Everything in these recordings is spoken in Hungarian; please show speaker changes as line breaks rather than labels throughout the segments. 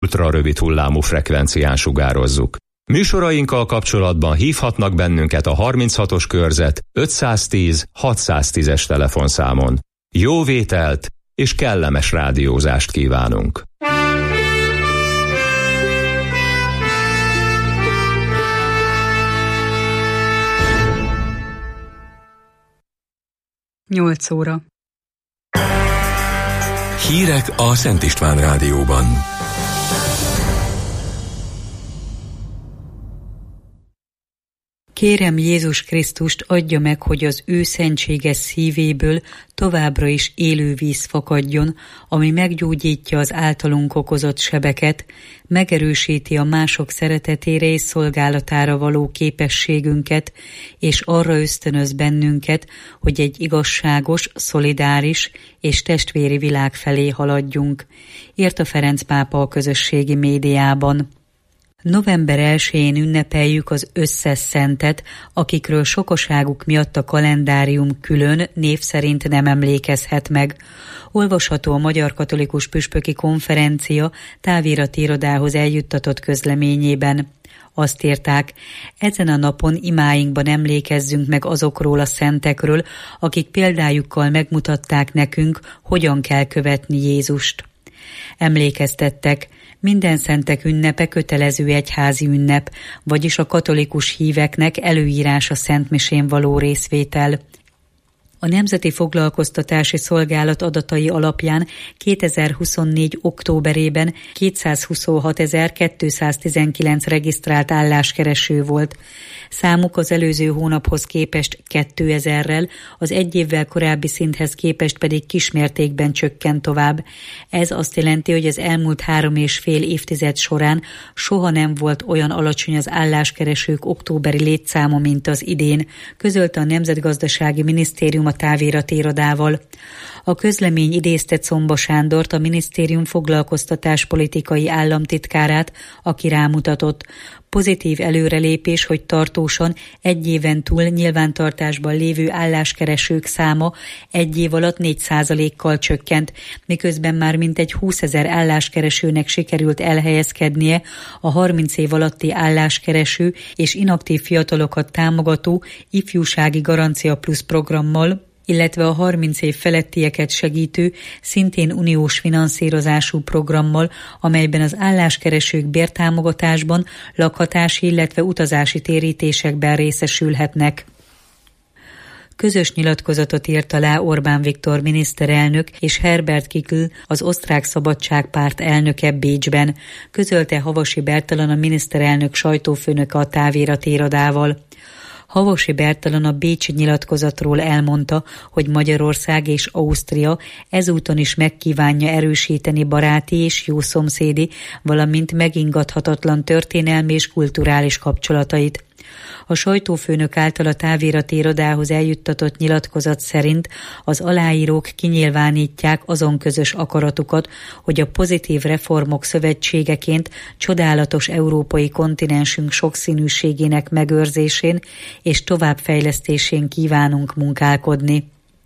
ultrarövid hullámú frekvencián sugározzuk. Műsorainkkal kapcsolatban hívhatnak bennünket a 36-os körzet 510 610-es telefonszámon. Jó vételt és kellemes rádiózást kívánunk!
Nyolc óra.
Hírek a Szent István Rádióban.
Kérem Jézus Krisztust, adja meg, hogy az ő szentséges szívéből továbbra is élő víz fakadjon, ami meggyógyítja az általunk okozott sebeket, megerősíti a mások szeretetére és szolgálatára való képességünket, és arra ösztönöz bennünket, hogy egy igazságos, szolidáris és testvéri világ felé haladjunk, írta Ferenc pápa a közösségi médiában. November 1-én ünnepeljük az összes szentet, akikről sokaságuk miatt a kalendárium külön név szerint nem emlékezhet meg. Olvasható a Magyar Katolikus Püspöki Konferencia távirati irodához eljuttatott közleményében. Azt írták, ezen a napon imáinkban emlékezzünk meg azokról a szentekről, akik példájukkal megmutatták nekünk, hogyan kell követni Jézust. Emlékeztettek, minden szentek ünnepe kötelező egyházi ünnep, vagyis a katolikus híveknek előírás a szentmisén való részvétel. A Nemzeti Foglalkoztatási Szolgálat adatai alapján 2024. októberében 226.219 regisztrált álláskereső volt. Számuk az előző hónaphoz képest 2000-rel, az egy évvel korábbi szinthez képest pedig kismértékben csökkent tovább. Ez azt jelenti, hogy az elmúlt 3,5 évtized során soha nem volt olyan alacsony az álláskeresők októberi létszáma, mint az idén, közölte a Nemzetgazdasági Minisztérium a távirati irodával. A közlemény idézte Czomba Sándort, a minisztérium foglalkoztatáspolitikai államtitkárát, aki rámutatott. Pozitív előrelépés, hogy tartósan egy éven túl nyilvántartásban lévő álláskeresők száma egy év alatt 4%-kal csökkent, miközben már mintegy 20.000 álláskeresőnek sikerült elhelyezkednie a 30 év alatti álláskereső és inaktív fiatalokat támogató ifjúsági garancia plusz programmal, illetve a 30 év felettieket segítő, szintén uniós finanszírozású programmal, amelyben az álláskeresők bértámogatásban, lakhatási, illetve utazási térítésekben részesülhetnek. Közös nyilatkozatot írt alá Orbán Viktor miniszterelnök és Herbert Kickl, az Osztrák Szabadságpárt elnöke Bécsben, közölte Havasi Bertalan, a miniszterelnök sajtófőnöke a távirati irodával. Havasi Bertalan a bécsi nyilatkozatról elmondta, hogy Magyarország és Ausztria ezúton is megkívánja erősíteni baráti és jó szomszédi, valamint megingathatatlan történelmi és kulturális kapcsolatait. A sajtófőnök által a távirati irodához eljuttatott nyilatkozat szerint az aláírók kinyilvánítják azon közös akaratukat, hogy a pozitív reformok szövetségeként csodálatos európai kontinensünk sokszínűségének megőrzésén és továbbfejlesztésén kívánunk munkálkodni.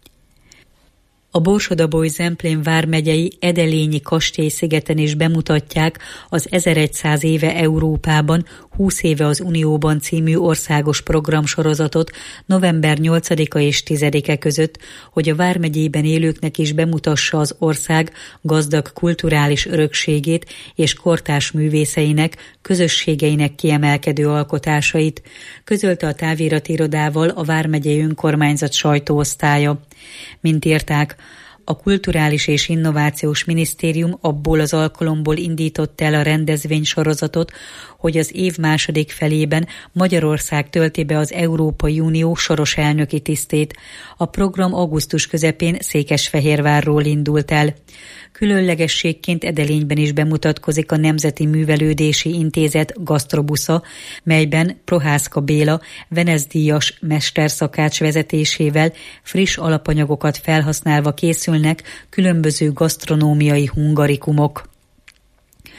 A Borsod-Abaúj-Zemplén vármegyei Edelényi kastélyszigeten is bemutatják az 1100 éve Európában, 20 éve az Unióban című országos programsorozatot november 8-a és 10-e között, hogy a vármegyében élőknek is bemutassa az ország gazdag kulturális örökségét és kortárs művészeinek, közösségeinek kiemelkedő alkotásait, közölte a távirati irodával a vármegyei önkormányzat sajtóosztálya. Mint írták, a Kulturális és Innovációs Minisztérium abból az alkalomból indította el a rendezvénysorozatot, hogy az év második felében Magyarország tölti be az Európai Unió soros elnöki tisztét. A program augusztus közepén Székesfehérvárról indult el. Különlegességként Edelényben is bemutatkozik a Nemzeti Művelődési Intézet gasztrobusza, melyben Prohászka Béla Venesz-díjas mesterszakács vezetésével friss alapanyagokat felhasználva készülnek különböző gasztronómiai hungarikumok.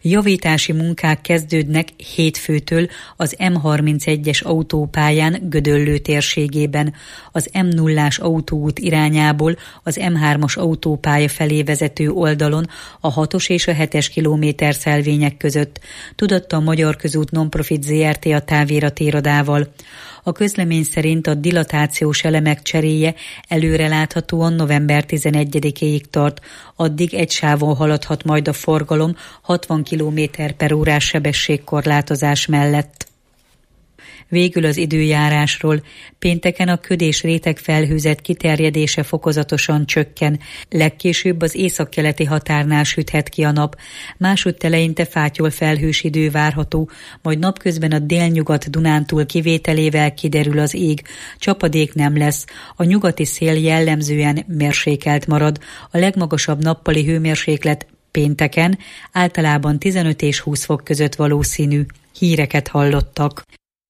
Javítási munkák kezdődnek hétfőtől az M31-es autópályán Gödöllő térségében, az M0-ás autóút irányából az M3-as autópálya felé vezető oldalon a 6-os és a 7-es kilométerszelvények között, tudatta a Magyar Közút Nonprofit Zrt. A távirati irodával. A közlemény szerint a dilatációs elemek cseréje előreláthatóan november 11-ig tart, addig egy sávon haladhat majd a forgalom 60 km/h sebességkorlátozás mellett. Végül az időjárásról. Pénteken a köd és rétegfelhőzet kiterjedése fokozatosan csökken. Legkésőbb az északkeleti határnál süthet ki a nap. Másutt eleinte fátyol-felhős idő várható, majd napközben a délnyugat Dunántúl kivételével kiderül az ég. Csapadék nem lesz. A nyugati szél jellemzően mérsékelt marad. A legmagasabb nappali hőmérséklet pénteken általában 15 és 20 fok között valószínű. Híreket hallottak.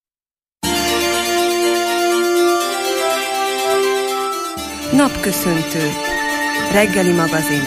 Napköszöntő. Reggeli magazin.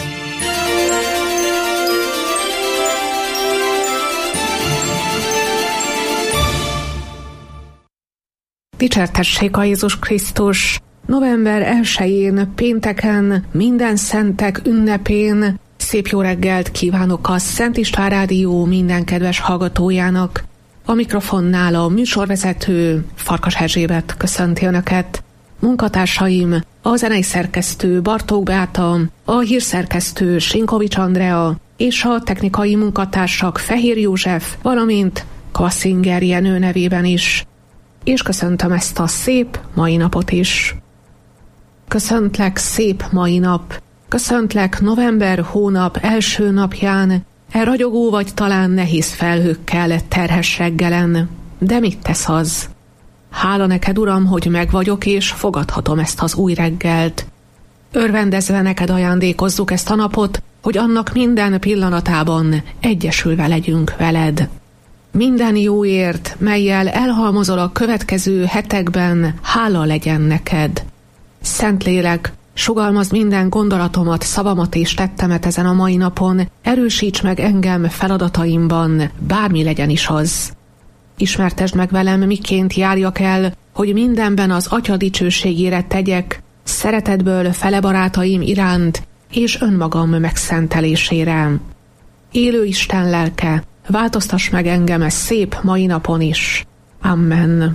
Dicsértessék a Jézus Krisztus! November 1-én, pénteken, minden szentek ünnepén szép jó reggelt kívánok a Szent István Rádió minden kedves hallgatójának. A mikrofonnál a műsorvezető Farkas Erzsébet köszönti Önöket. Munkatársaim, a zenei szerkesztő Bartók Beáta, a hírszerkesztő Sinkovics Andrea és a technikai munkatársak Fehér József, valamint Kasszinger Jenő nevében is. És köszöntöm ezt a szép mai napot is. Köszöntlek szép mai nap, köszöntlek november hónap első napján, ragyogó vagy talán nehéz felhőkkel terhes reggelen. De mit tesz az? Hála neked, Uram, hogy megvagyok és fogadhatom ezt az új reggelt. Örvendezve neked ajándékozzuk ezt a napot, hogy annak minden pillanatában egyesülve legyünk veled. Minden jóért, mellyel elhalmozol a következő hetekben, hála legyen neked. Szentlélek, sugalmazd minden gondolatomat, szavamat és tettemet ezen a mai napon, erősíts meg engem feladataimban, bármi legyen is az. Ismertesd meg velem, miként járjak el, hogy mindenben az Atya dicsőségére tegyek, szeretetből fele barátaim iránt, és önmagam megszentelésére. Élő Isten lelke, változtass meg engem szép mai napon is. Amen.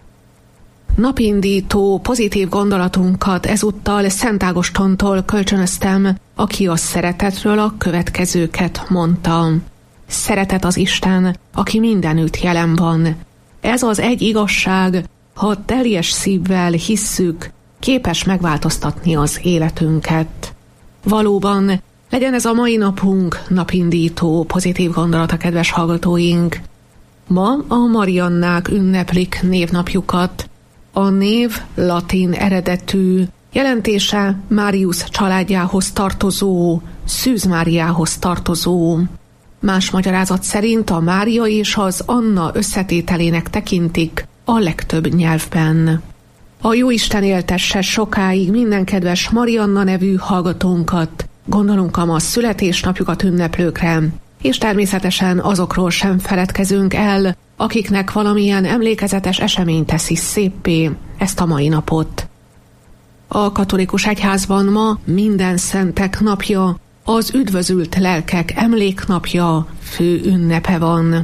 Napindító, pozitív gondolatunkat ezúttal Szent Ágostontól kölcsönöztem, aki a szeretetről a következőket mondta. Szeretet az Isten, aki mindenütt jelen van. Ez az egy igazság, ha teljes szívvel hisszük, képes megváltoztatni az életünket. Valóban, legyen ez a mai napunk napindító, pozitív gondolata, kedves hallgatóink. Ma a Mariannák ünneplik névnapjukat. A név latin eredetű, jelentése Márius családjához tartozó, Szűz Máriához tartozó. Más magyarázat szerint a Mária és az Anna összetételének tekintik a legtöbb nyelvben. A Jóisten éltesse sokáig minden kedves Marianna nevű hallgatónkat, gondolunk a ma születésnapjukat ünneplőkre, és természetesen azokról sem feledkezünk el, akiknek valamilyen emlékezetes esemény teszi széppé ezt a mai napot. A katolikus egyházban ma minden szentek napja, az üdvözült lelkek emléknapja, fő ünnepe van.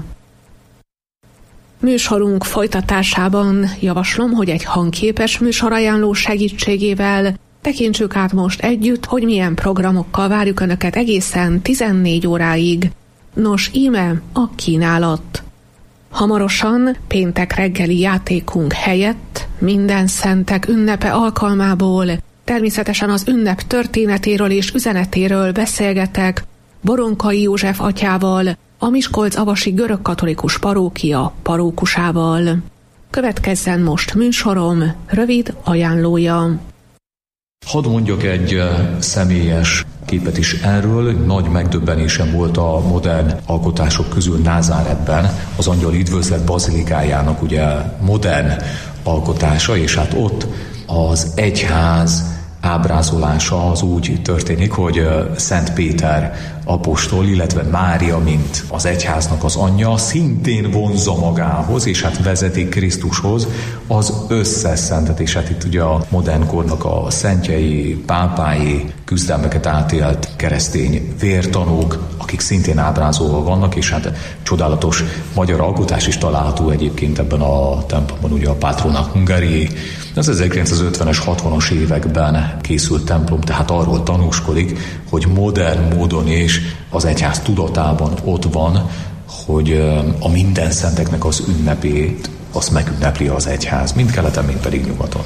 Műsorunk folytatásában javaslom, hogy egy hangképes műsorajánló segítségével tekintsük át most együtt, hogy milyen programokkal várjuk Önöket egészen 14 óráig. Nos, íme a kínálat. Hamarosan péntek reggeli játékunk helyett minden szentek ünnepe alkalmából természetesen az ünnep történetéről és üzenetéről beszélgetek Boronkai József atyával, a Miskolc-avasi görögkatolikus parókia parókusával. Következzen most műsorom rövid ajánlója.
Hadd mondjak egy személyes képet is erről. Nagy megdöbbenésem volt a modern alkotások közül Názáretben az Angyal Üdvözlet bazilikájának ugye modern alkotása, és hát ott az egyház ábrázolása az úgy történik, hogy Szent Péter apostol, illetve Mária, mint az egyháznak az anyja, szintén vonzza magához, és hát vezeti Krisztushoz az összes szentet, és hát itt ugye a modern kornak a szentjei, pápái, küzdelmeket átélt keresztény vértanúk, akik szintén ábrázolva vannak, és hát csodálatos magyar alkotás is található egyébként ebben a templomban, ugye a Patrona Hungariae. Az 1950-es, 60-as években készült templom, tehát arról tanúskodik, hogy modern módon és az egyház tudatában ott van, hogy a minden szenteknek az ünnepét azt megünnepli az egyház, mind keleten, mind pedig nyugaton.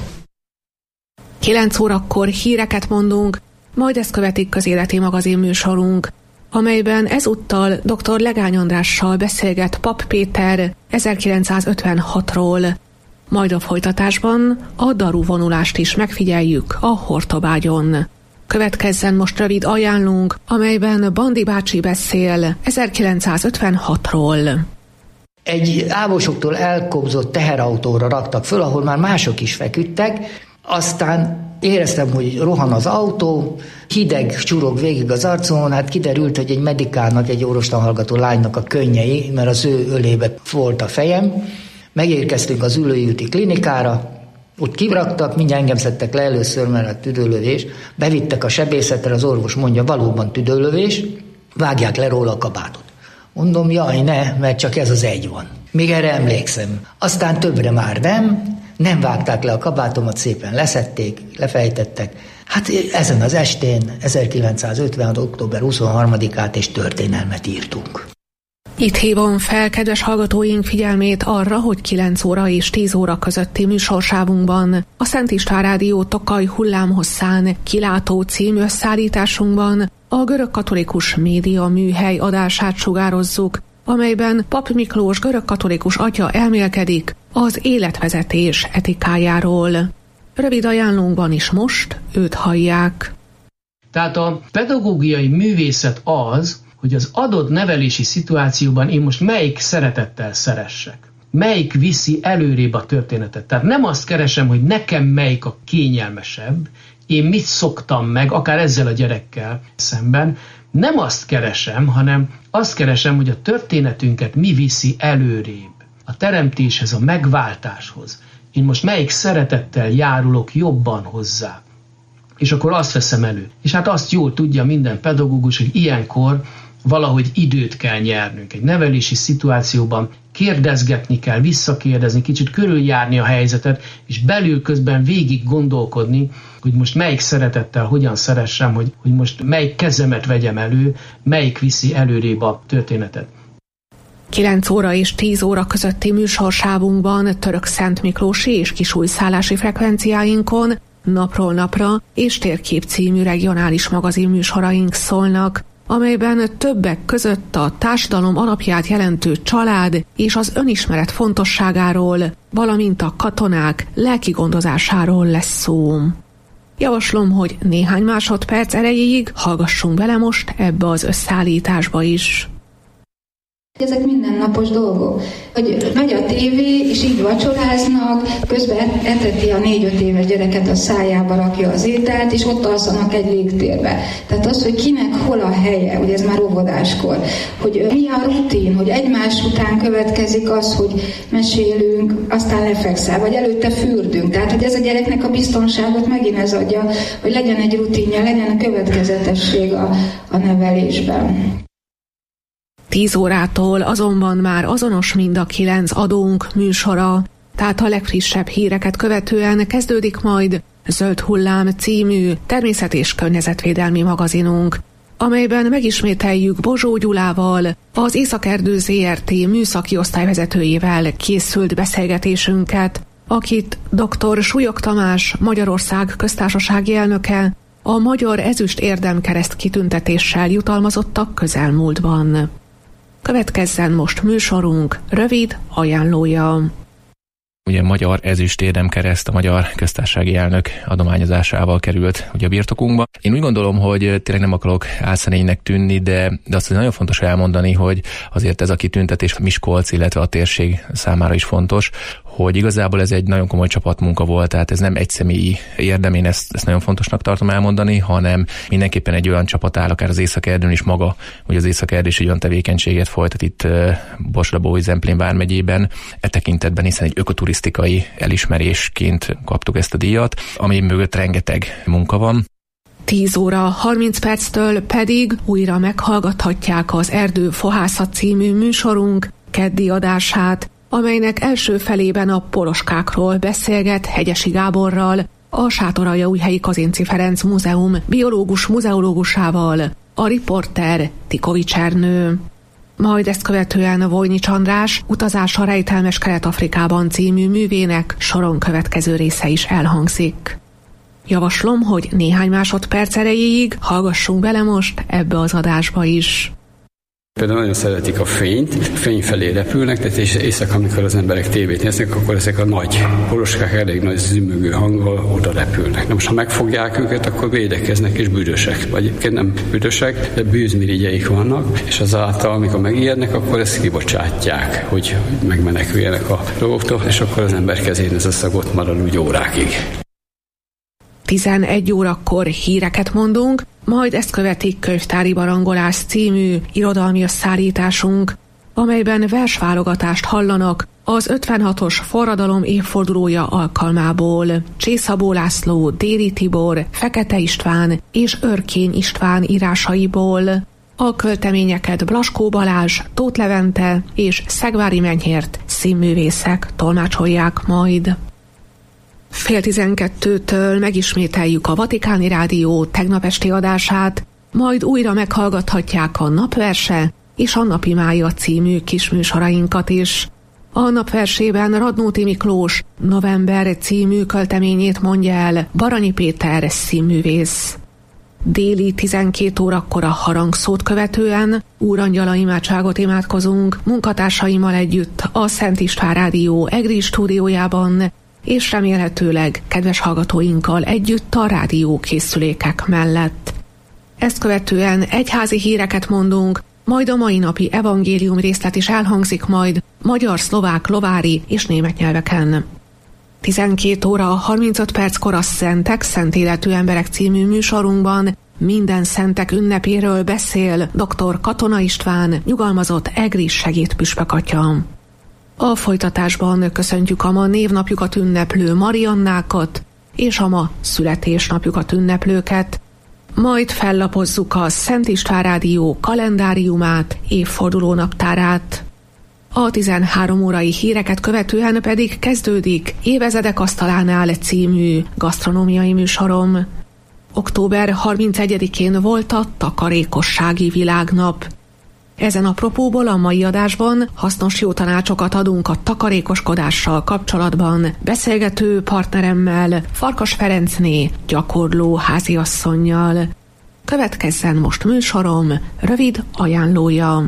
9 órakor híreket mondunk, majd ezt követik közéleti magazin műsorunk, amelyben ezúttal dr. Legány Andrással beszélget Papp Péter 1956-ról. Majd a folytatásban a daruvonulást is megfigyeljük a Hortobágyon. Következzen most rövid ajánlónk, amelyben Bandi bácsi beszél 1956-ról.
Egy ávosoktól elkobzott teherautóra raktak föl, ahol már mások is feküdtek, aztán éreztem, hogy rohan az autó, hideg csurog végig az arcomon, hát kiderült, hogy egy medikának, egy orvostan hallgató lánynak a könnyei, mert az ő ölébe volt a fejem. Megérkeztünk az Üllői úti klinikára, ott kiraktak, mindjárt engem szedtek le először, mert a tüdőlövés, bevittek a sebészetre, az orvos mondja, valóban tüdőlövés, vágják le róla a kabátot. Mondom, jaj, ne, mert csak ez az egy van. Még erre emlékszem. Aztán többre már nem vágták le a kabátomat, szépen leszedték, lefejtettek. Hát ezen az estén, 1950. október 23-át és történelmet írtunk.
Itt hívom fel kedves hallgatóink figyelmét arra, hogy 9 óra és 10 óra közötti műsorsávunkban a Szent István Rádió Tokaj hullámhosszán kilátó című összeállításunkban a görögkatolikus média műhely adását sugározzuk, amelyben Papp Miklós görögkatolikus atya elmélkedik az életvezetés etikájáról. Rövid ajánlónkban is most őt hallják.
Tehát a pedagógiai művészet az, hogy az adott nevelési szituációban én most melyik szeretettel szeressek. Melyik viszi előrébb a történetet. Tehát nem azt keresem, hogy nekem melyik a kényelmesebb, én mit szoktam meg, akár ezzel a gyerekkel szemben. Nem azt keresem, hanem azt keresem, hogy a történetünket mi viszi előrébb. A teremtéshez, a megváltáshoz. Én most melyik szeretettel járulok jobban hozzá. És akkor azt veszem elő. És hát azt jól tudja minden pedagógus, hogy ilyenkor valahogy időt kell nyernünk. Egy nevelési szituációban kérdezgetni kell, visszakérdezni, kicsit körüljárni a helyzetet, és belül közben végig gondolkodni, hogy most melyik szeretettel hogyan szeressem, hogy most melyik kezemet vegyem elő, melyik viszi előrébb a történetet.
9 óra és 10 óra közötti műsorsávunkban Török Szent Miklósi és Kisújszállási frekvenciáinkon Napról napra és Térkép című regionális magazin műsoraink szólnak, amelyben többek között a társadalom alapját jelentő család és az önismeret fontosságáról, valamint a katonák lelki gondozásáról lesz szó. Javaslom, hogy néhány másodperc erejéig hallgassunk bele most ebbe az összeállításba is.
Ezek mindennapos dolgok, hogy megy a tévé, és így vacsoráznak, közben eteti a 4-5 éves gyereket, a szájába rakja az ételt, és ott alszanak egy légtérbe. Tehát az, hogy kinek hol a helye, ugye ez már óvodáskor, hogy mi a rutin, hogy egymás után következik az, hogy mesélünk, aztán lefekszel, vagy előtte fürdünk. Tehát, hogy ez a gyereknek a biztonságot megint ez adja, hogy legyen egy rutinja, legyen következetesség a nevelésben.
10 órától azonban már azonos mind a 9 adónk műsora, tehát a legfrissebb híreket követően kezdődik majd Zöld Hullám című természet- és környezetvédelmi magazinunk, amelyben megismételjük Bozsó Gyulával, az Északerdő ZRT műszaki osztályvezetőjével készült beszélgetésünket, akit dr. Súlyog Tamás, Magyarország köztársasági elnöke, a Magyar Ezüst Érdemkereszt kitüntetéssel jutalmazottak közelmúltban. Következzen most műsorunk rövid ajánlója.
Ugye Magyar Ezüst Érdemkereszt a Magyar Köztársasági Elnök adományozásával került ugye a birtokunkba. Én úgy gondolom, hogy tényleg nem akarok álszeménynek tűnni, de azt nagyon fontos elmondani, hogy azért ez a kitüntetés Miskolc, illetve a térség számára is fontos, hogy igazából ez egy nagyon komoly csapatmunka volt, tehát ez nem egy személyi érdem, én ezt nagyon fontosnak tartom elmondani, hanem mindenképpen egy olyan csapat áll, akár az Észak-Erdőn is maga, hogy az Észak-Erdő is egy olyan tevékenységet folytat itt Borsalabói-Zemplén vármegyében, tekintetben, hiszen egy ökoturisztikai elismerésként kaptuk ezt a díjat, ami mögött rengeteg munka van.
10 óra 30 perctől pedig újra meghallgathatják az Erdő Fohászat című műsorunk keddi adását, amelynek első felében a poloskákról beszélget Hegyesi Gáborral, a Sátoraljaújhelyi Kazinczy Ferenc Múzeum biológus-muzeológusával, a riporter Tikovics Ernő. Majd ezt követően Vojnics András Utazás a rejtelmes Kelet-Afrikában című művének soron következő része is elhangzik. Javaslom, hogy néhány másodperc erejéig hallgassunk bele most ebbe az adásba is.
Például nagyon szeretik a fényt, fény felé repülnek, tehát éjszaka, amikor az emberek tévét néznek, akkor ezek a nagy poloskák elég nagy zümögő hanggal oda repülnek. Na most, ha megfogják őket, akkor védekeznek és büdösek. Vagy egyébként nem büdösek, de bűzmirigyeik vannak, és azáltal, amikor megijednek, akkor ezt kibocsátják, hogy megmeneküljenek a dolgoktól, és akkor az ember kezén ez a szagot marad úgy órákig.
11 órakor híreket mondunk, majd ezt követik Könyvtári barangolás című irodalmi összeállításunk, amelyben versválogatást hallanak az 56-os forradalom évfordulója alkalmából. Csészabó László, Déri Tibor, Fekete István és Örkény István írásaiból. A költeményeket Blaskó Balázs, Tóth Levente és Szegvári Menyhért színművészek tolmácsolják majd. 11:30 megismételjük a Vatikáni Rádió tegnap esti adását, majd újra meghallgathatják a Napverse és a Napi Mája című kisműsorainkat is. A Napversében Radnóti Miklós November című költeményét mondja el Baranyi Péter színművész. Déli 12 órakor a harangszót követően Úrangyala imádságot imádkozunk munkatársaimmal együtt a Szent István Rádió EGRI stúdiójában, és remélhetőleg kedves hallgatóinkkal együtt a rádió készülékek mellett. Ezt követően egyházi híreket mondunk, majd a mai napi evangélium részlet is elhangzik majd magyar, szlovák, lovári és német nyelveken. 12 óra 35 perckor a Szentek, Szent Életű Emberek című műsorunkban minden szentek ünnepéről beszél dr. Katona István, nyugalmazott EGRI segédpüspök atya. A folytatásban köszöntjük a ma névnapjukat ünneplő Mariannákat és a ma születésnapjukat ünneplőket, majd fellapozzuk a Szent István Rádió kalendáriumát, évforduló naptárát. A 13 órai híreket követően pedig kezdődik Évezredek asztalánál című gasztronómiai műsorom. Október 31-én volt a Takarékossági Világnap. Ezen apropóból a mai adásban hasznos jó tanácsokat adunk a takarékoskodással kapcsolatban beszélgető partneremmel, Farkas Ferencné, gyakorló háziasszonnyal. Következzen most műsorom rövid ajánlója.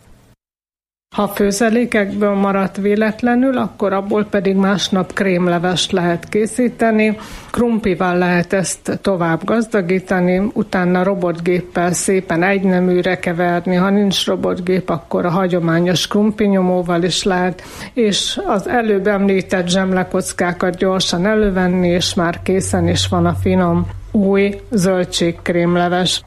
Ha főzelékekből maradt véletlenül, akkor abból pedig másnap krémlevest lehet készíteni, krumplival lehet ezt tovább gazdagítani, utána robotgéppel szépen egyneműre keverni, ha nincs robotgép, akkor a hagyományos krumplinyomóval is lehet, és az előbb említett zsemlekockákat gyorsan elővenni, és már készen is van a finom új zöldségkrémleves.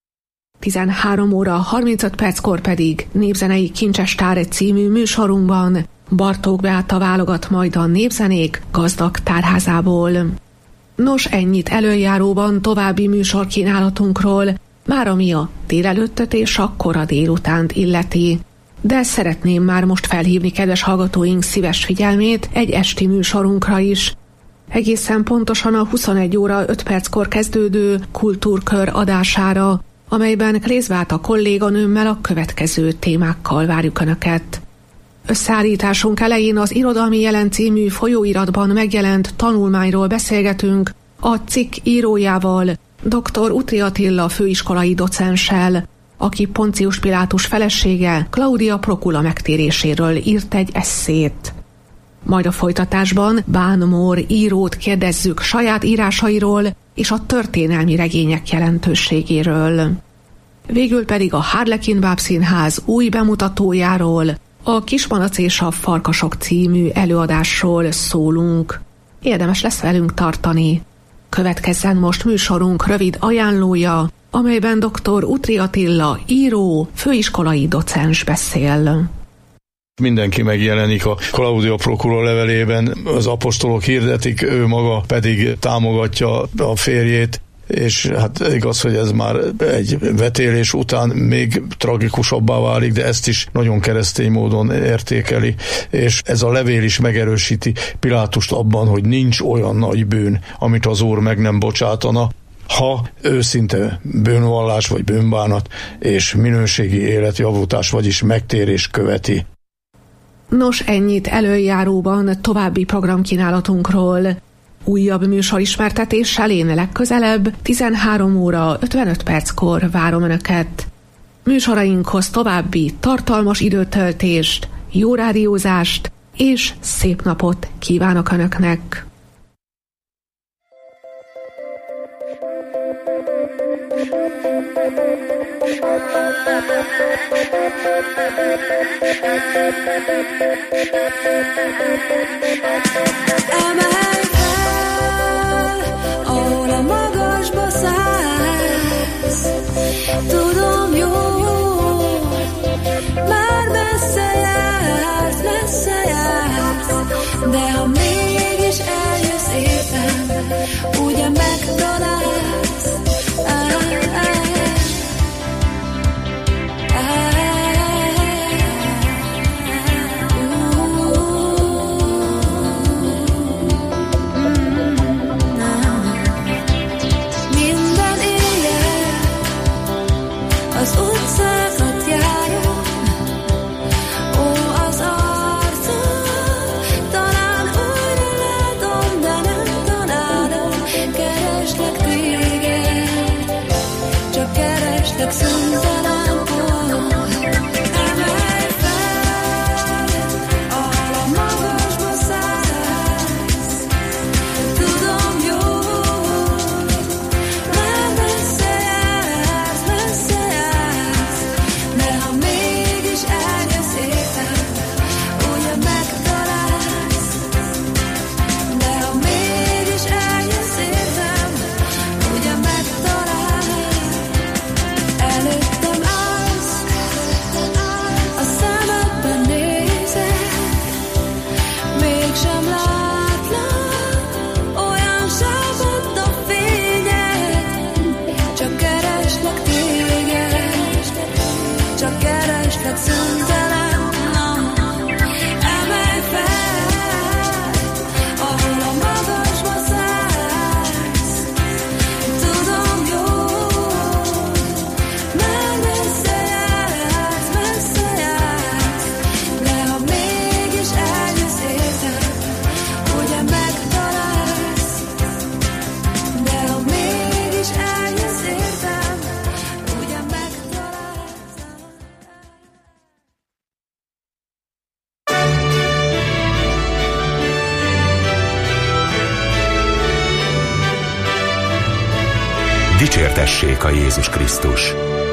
13 óra 35 perckor pedig Népzenei Kincsestár című műsorunkban Bartók Beáta válogat majd a népzenék gazdag tárházából. Nos, ennyit előjáróban további műsorkínálatunkról, már ami a délelőttöt és a kora délutánt illeti. De szeretném már most felhívni kedves hallgatóink szíves figyelmét egy esti műsorunkra is. Egészen pontosan a 21 óra 5 perckor kezdődő Kultúrkör adására, amelyben Krészváta kolléganőmmel a következő témákkal várjuk Önöket. Összeállításunk elején az Irodalmi Jelen című folyóiratban megjelent tanulmányról beszélgetünk a cikk írójával, dr. Utri Attila főiskolai docenssel, aki Poncius Pilátus felesége Claudia Procula megtéréséről írt egy esszét. Majd a folytatásban Bán Mór írót kérdezzük saját írásairól és a történelmi regények jelentőségéről. Végül pedig a Harlekin Bábszínház új bemutatójáról, a Kismalac és a Farkasok című előadásról szólunk. Érdemes lesz velünk tartani. Következzen most műsorunk rövid ajánlója, amelyben dr. Utri Attila, író, főiskolai docens beszél.
Mindenki megjelenik a Claudia Procula levelében, az apostolok hirdetik, ő maga pedig támogatja a férjét, és hát igaz, hogy ez már egy vetélés után még tragikusabbá válik, de ezt is nagyon keresztény módon értékeli, és ez a levél is megerősíti Pilátust abban, hogy nincs olyan nagy bűn, amit az Úr meg nem bocsátana, ha őszinte bűnvallás vagy bűnbánat és minőségi életjavítás, vagyis megtérés követi.
Nos, ennyit előjáróban további programkínálatunkról. Újabb műsorismertetéssel én legközelebb 13 óra 55 perckor várom Önöket. Műsorainkhoz további tartalmas időtöltést, jó rádiózást és szép napot kívánok Önöknek!
Emelj fel, ahol a magasba szállsz, tudom jól, már messze jársz, de ha mégis eljössz éppen, ugye megtalálsz. Az utcákat járom, ó, az arcom, talán újra látom, de nem találom. Kereslek téged, csak kereslek szüntelen pont. Emelj fel, ahol a magasba szállsz, tudom jól, már messze jársz, de ha mégis eljössz éppen, ugye megtalálsz. De ha mégis eljössz éppen, ugye megtalálsz. Előttem állsz, a szemedben nézek, mégsem látlak, olyan sápadt a fényed, csak kereslek téged, csak kereslek szüntelen nap. Emelj fel, ahol a magasba szállsz, tudom jól, már messze jársz, de ha mégis eljössz éppen, ugye megtalálsz. De ha mégis eljössz éppen, ugye megtalálsz.
Dicsértessék a Jézus Krisztus!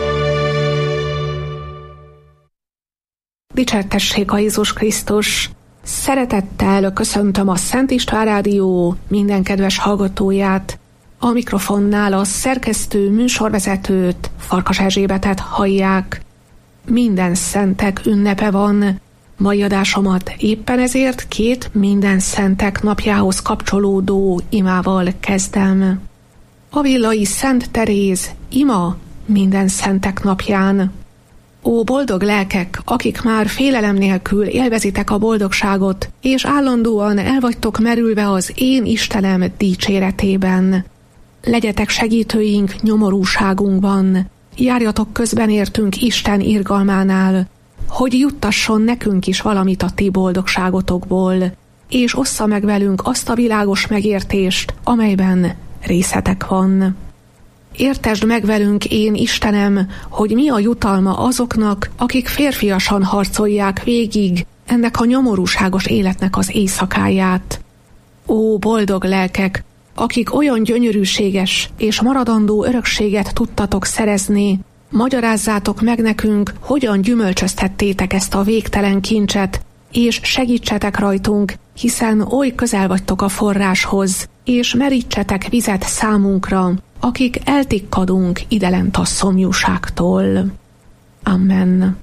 Dicsértessék a Jézus Krisztus! Szeretettel köszöntöm a Szent István Rádió minden kedves hallgatóját. A mikrofonnál a szerkesztő műsorvezetőt, Farkas Erzsébetet hallják. Minden szentek ünnepe van. Mai adásomat éppen ezért 2 minden szentek napjához kapcsolódó imával kezdem. Avillai Szent Teréz ima minden szentek napján. Ó, boldog lelkek, akik már félelem nélkül élvezitek a boldogságot, és állandóan el vagytok merülve az én Istenem dicséretében. Legyetek segítőink nyomorúságunkban, járjatok közben értünk Isten irgalmánál, hogy juttasson nekünk is valamit a ti boldogságotokból, és ossza meg velünk azt a világos megértést, amelyben részetek van. Értesd meg velünk, én Istenem, hogy mi a jutalma azoknak, akik férfiasan harcolják végig ennek a nyomorúságos életnek az éjszakáját. Ó, boldog lelkek, akik olyan gyönyörűséges és maradandó örökséget tudtatok szerezni, magyarázzátok meg nekünk, hogyan gyümölcsöztettétek ezt a végtelen kincset, és segítsetek rajtunk, hiszen oly közel vagytok a forráshoz, és merítsetek vizet számunkra, akik eltikkadunk idelent a szomjúságtól. Amen.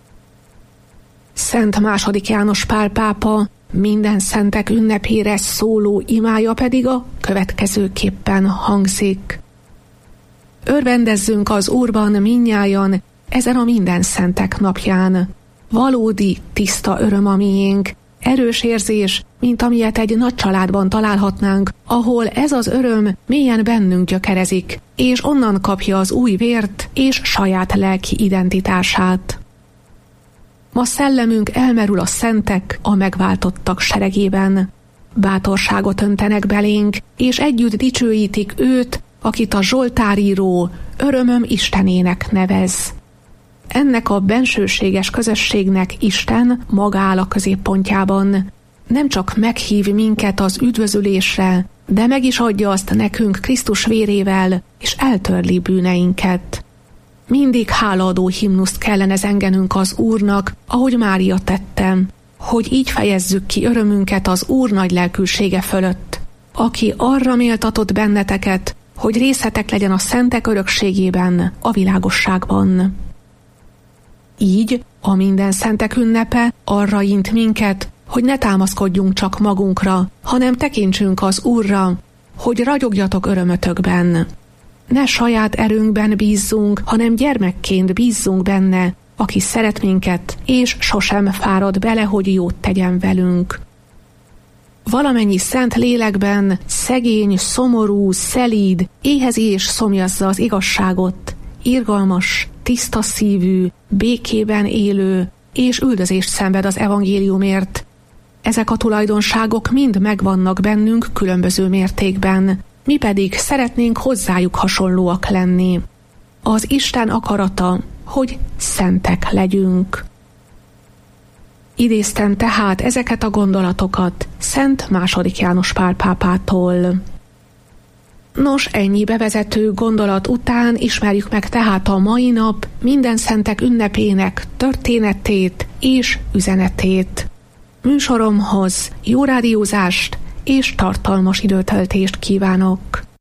Szent II. János Pál pápa minden szentek ünnepére szóló imája pedig a következőképpen hangzik. Örvendezzünk az Úrban mindnyájan ezen a minden szentek napján. Valódi, tiszta öröm a miénk, erős érzés, mint amilyet egy nagy családban találhatnánk, ahol ez az öröm mélyen bennünk gyökerezik, és onnan kapja az új vért és saját lelki identitását. Ma szellemünk elmerül a szentek, a megváltottak seregében. Bátorságot öntenek belénk, és együtt dicsőítik őt, akit a zsoltáríró örömöm Istenének nevez. Ennek a bensőséges közösségnek Isten maga áll a középpontjában. Nem csak meghív minket az üdvözülésre, de meg is adja azt nekünk Krisztus vérével, és eltörli bűneinket. Mindig hálaadó himnuszt kellene zengenünk az Úrnak, ahogy Mária tette, hogy így fejezzük ki örömünket az Úr nagy lelkűsége fölött, aki arra méltatott benneteket, hogy részetek legyen a szentek örökségében, a világosságban. Így a minden szentek ünnepe arra int minket, hogy ne támaszkodjunk csak magunkra, hanem tekintsünk az Úrra, hogy ragyogjatok örömötökben. Ne saját erőnkben bízzunk, hanem gyermekként bízzunk benne, aki szeret minket, és sosem fárad bele, hogy jót tegyen velünk. Valamennyi szent lélekben szegény, szomorú, szelíd, éhezi és szomjazza az igazságot, irgalmas, tiszta szívű, békében élő, és üldözést szenved az evangéliumért. Ezek a tulajdonságok mind megvannak bennünk különböző mértékben, mi pedig szeretnénk hozzájuk hasonlóak lenni. Az Isten akarata, hogy szentek legyünk. Idéztem tehát ezeket a gondolatokat Szent II. János Pál pápától. Nos, ennyi bevezető gondolat után ismerjük meg tehát a mai nap minden szentek ünnepének történetét és üzenetét. Műsoromhoz jó rádiózást és tartalmas időtöltést kívánok!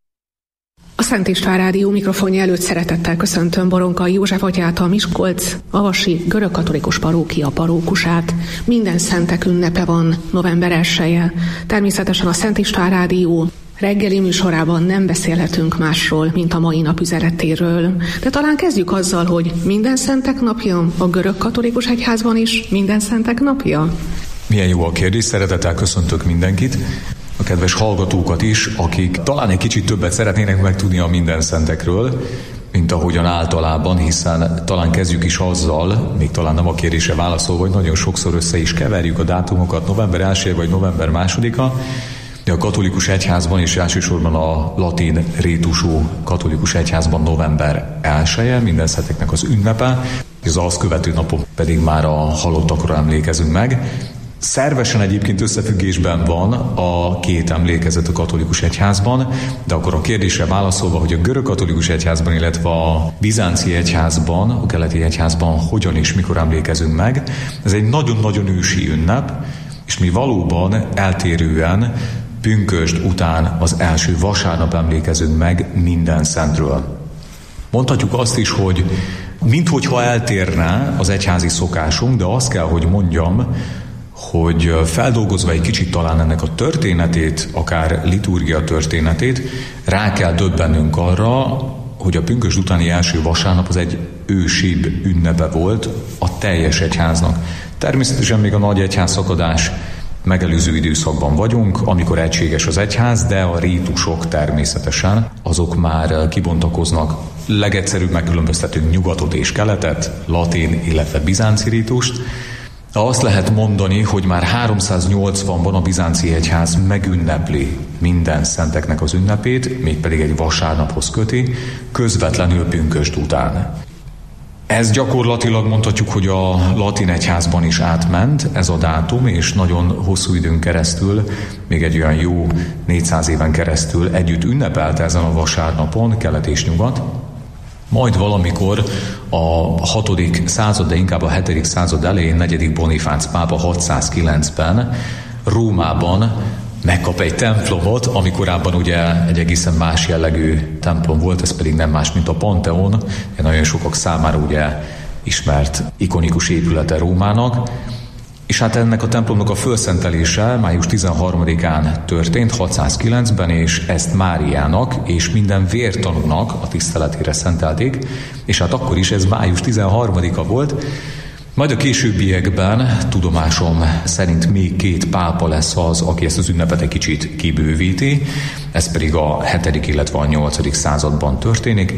A Szent István Rádió mikrofonja előtt szeretettel köszöntöm Boronkai József atyát, a Miskolc Avasi Görögkatolikus Parókia parókusát. Minden szentek ünnepe van, november 1-e. Természetesen a Szent István Rádió reggeli műsorában nem beszélhetünk másról, mint a mai nap üzenetéről. De talán kezdjük azzal, hogy minden szentek napja a Görögkatolikus Egyházban is minden szentek napja?
Milyen jó a kérdés, szeretettel köszöntök mindenkit, a kedves hallgatókat is, akik talán egy kicsit többet szeretnének megtudni a minden szentekről, mint ahogyan általában, hiszen talán kezdjük is azzal, még talán nem a kérdésre válaszolva, hogy nagyon sokszor össze is keverjük a dátumokat, november 1 vagy november 2-a, de a katolikus egyházban és elsősorban a latin rétusú katolikus egyházban november 1-e, minden szenteknek az ünnepe, az azt követő napon pedig már a halottakra emlékezünk meg. Szervesen egyébként összefüggésben van a két emlékezet a katolikus egyházban, de akkor a kérdésre válaszolva, hogy a görög katolikus egyházban, illetve a bizánci egyházban, a keleti egyházban hogyan és mikor emlékezünk meg, ez egy nagyon-nagyon ősi ünnep, és mi valóban eltérően pünkösd után az első vasárnap emlékezünk meg minden szentről. Mondhatjuk azt is, hogy minthogyha eltérne az egyházi szokásunk, de azt kell, hogy mondjam, hogy feldolgozva egy kicsit talán ennek a történetét, akár liturgia történetét, rá kell döbbennünk arra, hogy a pünkösd utáni első vasárnap az egy ősibb ünnepe volt a teljes egyháznak. Természetesen még a nagy egyház szakadás megelőző időszakban vagyunk, amikor egységes az egyház, de a rítusok természetesen, azok már kibontakoznak. Legegyszerűbb megkülönböztetünk nyugatot és keletet, latin, illetve bizánci rítust. Azt lehet mondani, hogy már 380-ban a bizánci egyház megünnepli minden szenteknek az ünnepét, mégpedig egy vasárnaphoz köti, közvetlenül pünkösd után. Ez gyakorlatilag mondhatjuk, hogy a latin egyházban is átment ez a dátum, és nagyon hosszú időn keresztül, még egy olyan jó 400 éven keresztül együtt ünnepelte ezen a vasárnapon kelet és nyugat. Majd valamikor a 6. század, de inkább a 7. század elején 4. Bonifác pápa 609-ben Rómában megkap egy templomot, ami korábban ugye egy egészen más jellegű templom volt, ez pedig nem más, mint a Pantheon, nagyon sokak számára ugye ismert ikonikus épülete Rómának. És hát ennek a templomnak a fölszentelése május 13-án történt, 609-ben, és ezt Máriának és minden vértanúnak a tiszteletére szentelték, és hát akkor is ez május 13-a volt. Majd a későbbiekben tudomásom szerint még 2 pápa lesz az, aki ezt az ünnepet egy kicsit kibővíti, ez pedig a 7. illetve a 8. században történik,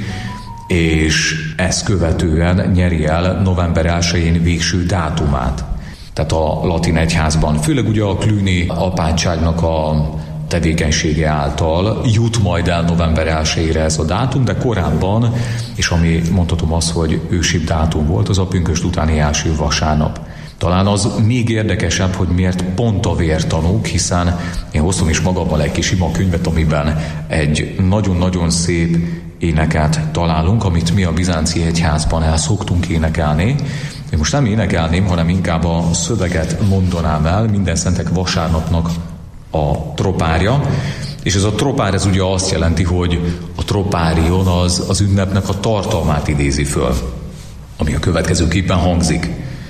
és ezt követően nyeri el november 1-én végső dátumát. Tehát a latin egyházban, főleg ugye a Cluny apátságnak a tevékenysége által jut majd el november 1-ére ez a dátum, de korábban, és ami mondhatom az, hogy ősibb dátum volt, az a pünkösd utáni első vasárnap. Talán az még érdekesebb, hogy miért pont a vértanúk, hiszen én hoztam is magammal egy kis ima könyvet, amiben egy nagyon-nagyon szép éneket találunk, amit mi a bizánci egyházban el szoktunk énekelni. Én most nem énekelném, hanem inkább a szöveget mondanám el, minden szentek vasárnapnak a tropárja, és ez a tropár, ez ugye azt jelenti, hogy a tropárion az ünnepnek a tartalmát idézi föl, ami a következőképpen hangzik.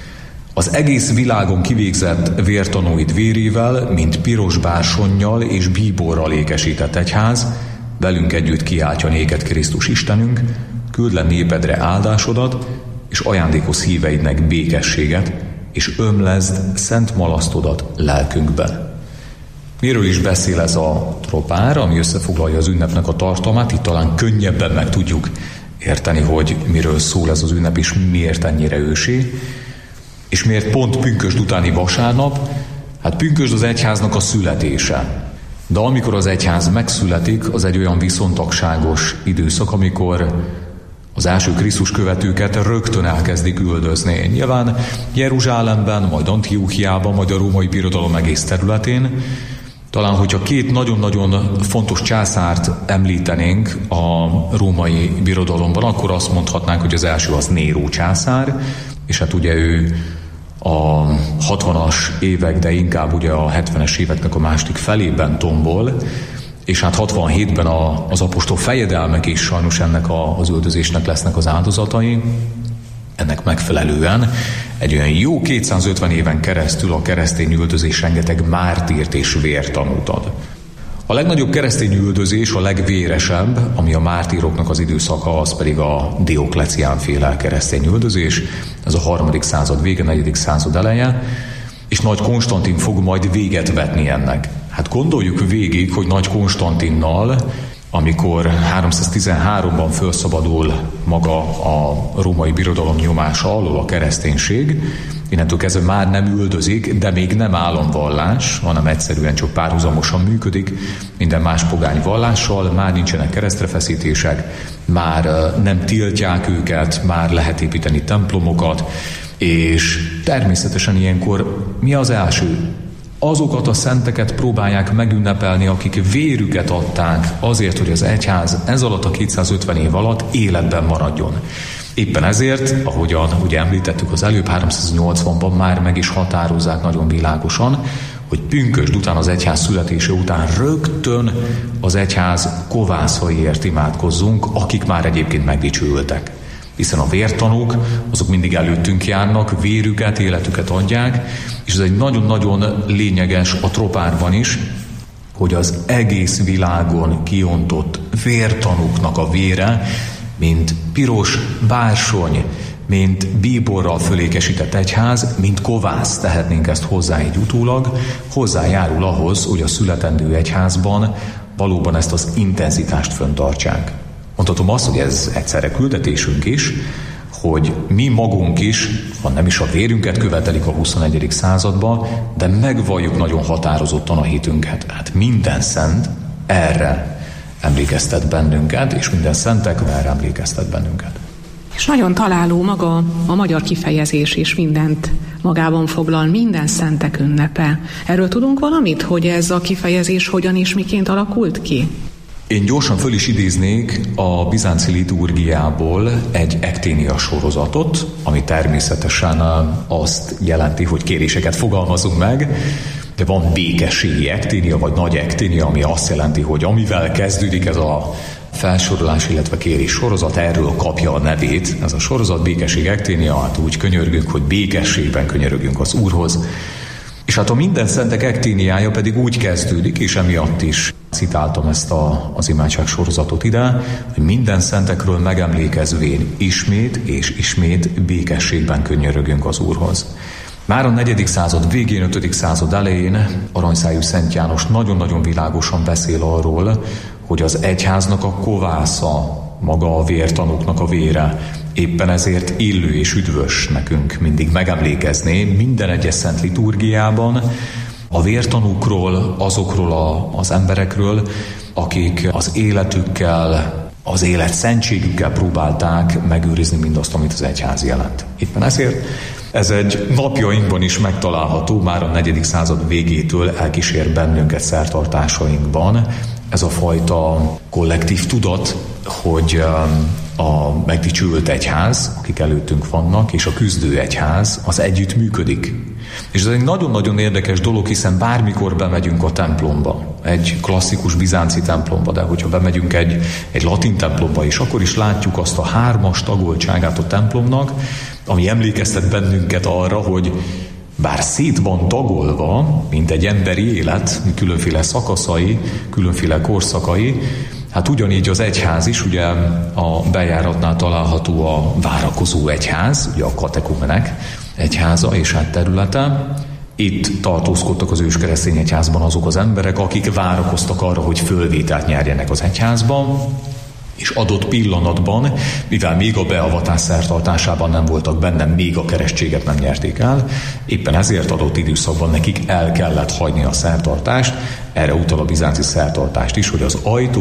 Az egész világon kivégzett vértanúid vérével, mint piros bársonnyal és bíborral ékesített egyház, velünk együtt kiáltja néked Krisztus Istenünk, küld le népedre áldásodat, és ajándékoz híveidnek békességet, és ömlezd szent malasztodat lelkünkben. Miről is beszél ez a tropár, ami összefoglalja az ünnepnek a tartalmát? Itt talán könnyebben meg tudjuk érteni, hogy miről szól ez az ünnep, és miért ennyire ősi, és miért pont pünkösd utáni vasárnap? Hát pünkösd az egyháznak a születése. De amikor az egyház megszületik, az egy olyan viszontagságos időszak, amikor az első Krisztus követőket rögtön elkezdik üldözni. Nyilván Jeruzsálemben, majd Antiochiában, majd a római birodalom egész területén. Talán, hogyha 2 nagyon-nagyon fontos császárt említenénk a római birodalomban, akkor azt mondhatnánk, hogy az első az Néró császár, és hát ugye ő a 60-as évek, de inkább ugye a 70-es éveknek a második felében tombol, és hát 67-ben az apostol fejedelmek is sajnos ennek az üldözésnek lesznek az áldozatai. Ennek megfelelően egy olyan jó 250 éven keresztül a keresztény üldözés rengeteg mártírt és vértanút ad. A legnagyobb keresztény üldözés, a legvéresebb, ami a mártíroknak az időszaka, az pedig a Dioklecián féle keresztény üldözés. Ez a 3. század vége, 4. század eleje, és Nagy Konstantin fog majd véget vetni ennek. Hát gondoljuk végig, hogy Nagy Konstantinnal, amikor 313-ban felszabadul maga a római birodalom nyomása alól a kereszténység, innentől kezdve már nem üldözik, de még nem államvallás, hanem egyszerűen csak párhuzamosan működik minden más pogány vallással, már nincsenek keresztrefeszítések, már nem tiltják őket, már lehet építeni templomokat, és természetesen ilyenkor mi az első? Azokat a szenteket próbálják megünnepelni, akik vérüket adták azért, hogy az egyház ez alatt a 250 év alatt életben maradjon. Éppen ezért, ahogyan ugye említettük az előbb, 380-ban már meg is határozzák nagyon világosan, hogy pünkösd után, az egyház születése után rögtön az egyház kovászaiért imádkozzunk, akik már egyébként megdicsőültek. Hiszen a vértanúk, azok mindig előttünk járnak, vérüket, életüket adják, és ez egy nagyon-nagyon lényeges a tropárban is, hogy az egész világon kiontott vértanúknak a vére, mint piros bársony, mint bíborral fölékesített egyház, mint kovász, tehetnénk ezt hozzá így utólag, hozzájárul ahhoz, hogy a születendő egyházban valóban ezt az intenzitást fenntartsák. Mondhatom azt, hogy ez egyszerre küldetésünk is, hogy mi magunk is, ha nem is a vérünket követelik a 21. században, de megvalljuk nagyon határozottan a hitünket. Hát minden szent erre emlékeztet bennünket, és minden szentek erre emlékeztet bennünket.
És nagyon találó maga a magyar kifejezés is, mindent magában foglal, minden szentek ünnepe. Erről tudunk valamit, hogy ez a kifejezés hogyan és miként alakult ki?
Én gyorsan föl is idéznék a bizánci liturgiából egy ekténia sorozatot, ami természetesen azt jelenti, hogy kéréseket fogalmazunk meg, de van békességi ekténia, vagy nagy ekténia, ami azt jelenti, hogy amivel kezdődik ez a felsorolás, illetve kérés sorozat, erről kapja a nevét. Ez a sorozat békesség ekténia, hát úgy könyörgünk, hogy békességben könyörögünk az Úrhoz. És hát a minden szentek ekténiája pedig úgy kezdődik, és emiatt is citáltam ezt az imádság sorozatot ide, hogy minden szentekről megemlékezvén ismét és ismét békességben könyörögünk az Úrhoz. Már a 4. század végén, 5. század elején aranyszájú Szent János nagyon-nagyon világosan beszél arról, hogy az egyháznak a kovásza, maga a vértanúknak a vére, éppen ezért illő és üdvös nekünk mindig megemlékezni minden egyes szent liturgiában a vértanúkról, azokról az emberekről, akik az életükkel, az élet szentségükkel próbálták megőrizni mindazt, amit az egyház jelent. Éppen ezért ez egy napjainkban is megtalálható, már a 4. század végétől elkísér bennünket szertartásainkban ez a fajta kollektív tudat, hogy a megdicsőült egyház, akik előttünk vannak, és a küzdő egyház, az együtt működik. És ez egy nagyon-nagyon érdekes dolog, hiszen bármikor bemegyünk a templomba, egy klasszikus bizánci templomba, de hogyha bemegyünk egy latin templomba is, akkor is látjuk azt a 3-as tagoltságát a templomnak, ami emlékeztet bennünket arra, hogy bár szét van tagolva, mint egy emberi élet, különféle szakaszai, különféle korszakai, hát ugyanígy az egyház is, ugye a bejáratnál található a várakozó egyház, ugye a katekumenek egyháza és hát területe. Itt tartózkodtak az őskeresztény egyházban azok az emberek, akik várakoztak arra, hogy fölvételt nyerjenek az egyházban, és adott pillanatban, mivel még a beavatás szertartásában nem voltak benne, még a keresztséget nem nyerték el, éppen ezért adott időszakban nekik el kellett hagyni a szertartást. Erre utal a bizánci szertartást is, hogy az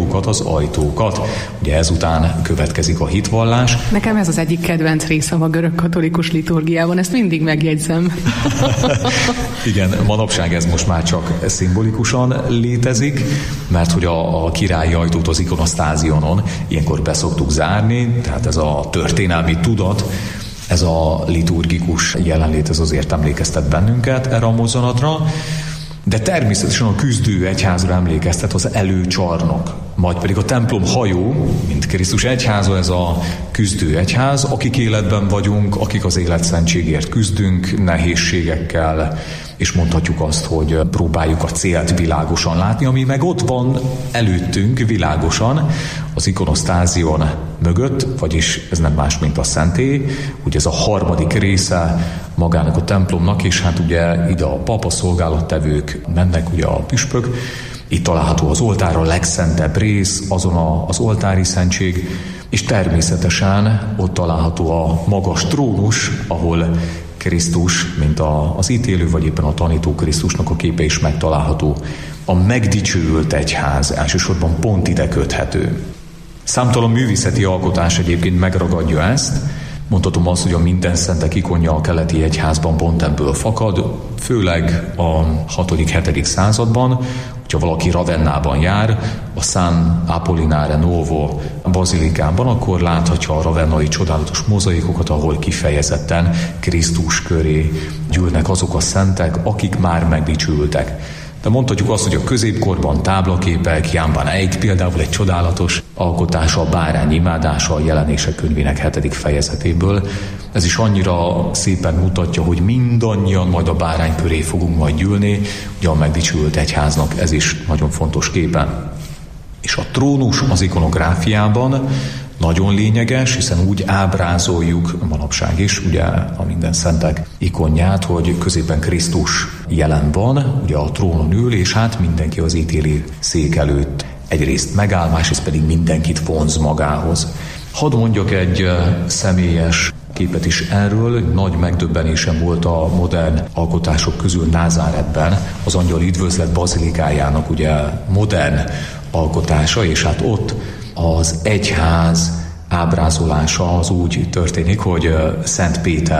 ajtókat, ugye ezután következik a hitvallás.
Nekem ez az egyik kedvenc részem a görög katolikus liturgiában, ezt mindig megjegyzem.
Igen, manapság ez most már csak szimbolikusan létezik, mert hogy a királyi ajtót az ikonosztázionon ilyenkor beszoktuk zárni, tehát ez a történelmi tudat, ez a liturgikus jelenlét, ez azért emlékeztet bennünket erre a mozzanatra, de természetesen a küzdő egyházra emlékeztet az előcsarnok, majd pedig a templom hajó, mint Krisztus egyháza, ez a küzdő egyház, akik életben vagyunk, akik az életszentségért küzdünk, nehézségekkel, és mondhatjuk azt, hogy próbáljuk a célt világosan látni, ami meg ott van előttünk világosan, az ikonosztázion mögött, vagyis ez nem más, mint a szentély, ugye ez a 3. része magának a templomnak, és hát ugye ide a papa szolgálattevők mennek, ugye a püspök, itt található az oltár, a legszentebb rész, azon az oltári szentség, és természetesen ott található a magas trónus, ahol Krisztus, mint az ítélő, vagy éppen a tanító Krisztusnak a képe is megtalálható. A megdicsőült egyház elsősorban pont ide köthető. Számtalan művészeti alkotás egyébként megragadja ezt. Mondhatom azt, hogy a minden szentek ikonja a keleti egyházban pont ebből fakad, főleg a 6.-7. században, hogyha valaki Ravennában jár, a San Apollinare Nuovo bazilikában, akkor láthatja a ravennai csodálatos mozaikokat, ahol kifejezetten Krisztus köré gyűlnek azok a szentek, akik már megdicsültek. De mondhatjuk azt, hogy a középkorban táblaképek, Jan van Eyck például egy csodálatos alkotása, a bárány imádása a Jelenések könyvének 7. fejezetéből. Ez is annyira szépen mutatja, hogy mindannyian majd a bárány köré fogunk majd gyűlni, ugye a megdicsült egyháznak ez is nagyon fontos képen. És a trónus az ikonográfiában nagyon lényeges, hiszen úgy ábrázoljuk manapság is, ugye a minden szentek ikonját, hogy középen Krisztus jelen van, ugye a trónon ül, és hát mindenki az ítélő szék előtt egyrészt megáll, másrészt pedig mindenkit vonz magához. Hadd mondjak egy személyes képet is erről. Nagy megdöbbenésem volt a modern alkotások közül Názáretben, az Angyal Üdvözlet bazilikájának ugye modern alkotása, és hát ott az egyház ábrázolása az úgy történik, hogy Szent Péter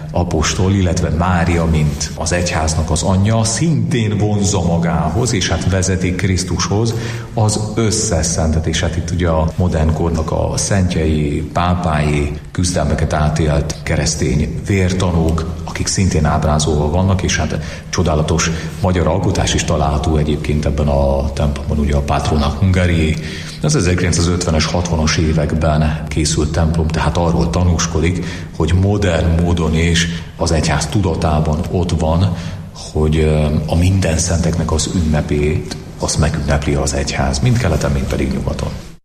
apostol, illetve Mária, mint az egyháznak az anyja, szintén vonzza magához, és hát vezeti Krisztushoz az összes szentet, és hát itt ugye a modern kornak a szentjei, pápái, küzdelmeket átélt keresztény vértanúk, akik szintén ábrázolva vannak, és hát csodálatos magyar alkotás is található egyébként ebben a templomban, ugye a Patrona Hungarié. Az 1950-es, 60-as években készült templom, tehát arról tanúskodik, hogy modern módon és az egyház tudatában ott van, hogy a minden szenteknek az ünnepét, azt megünnepli az egyház, mind keleten, mind pedig nyugaton.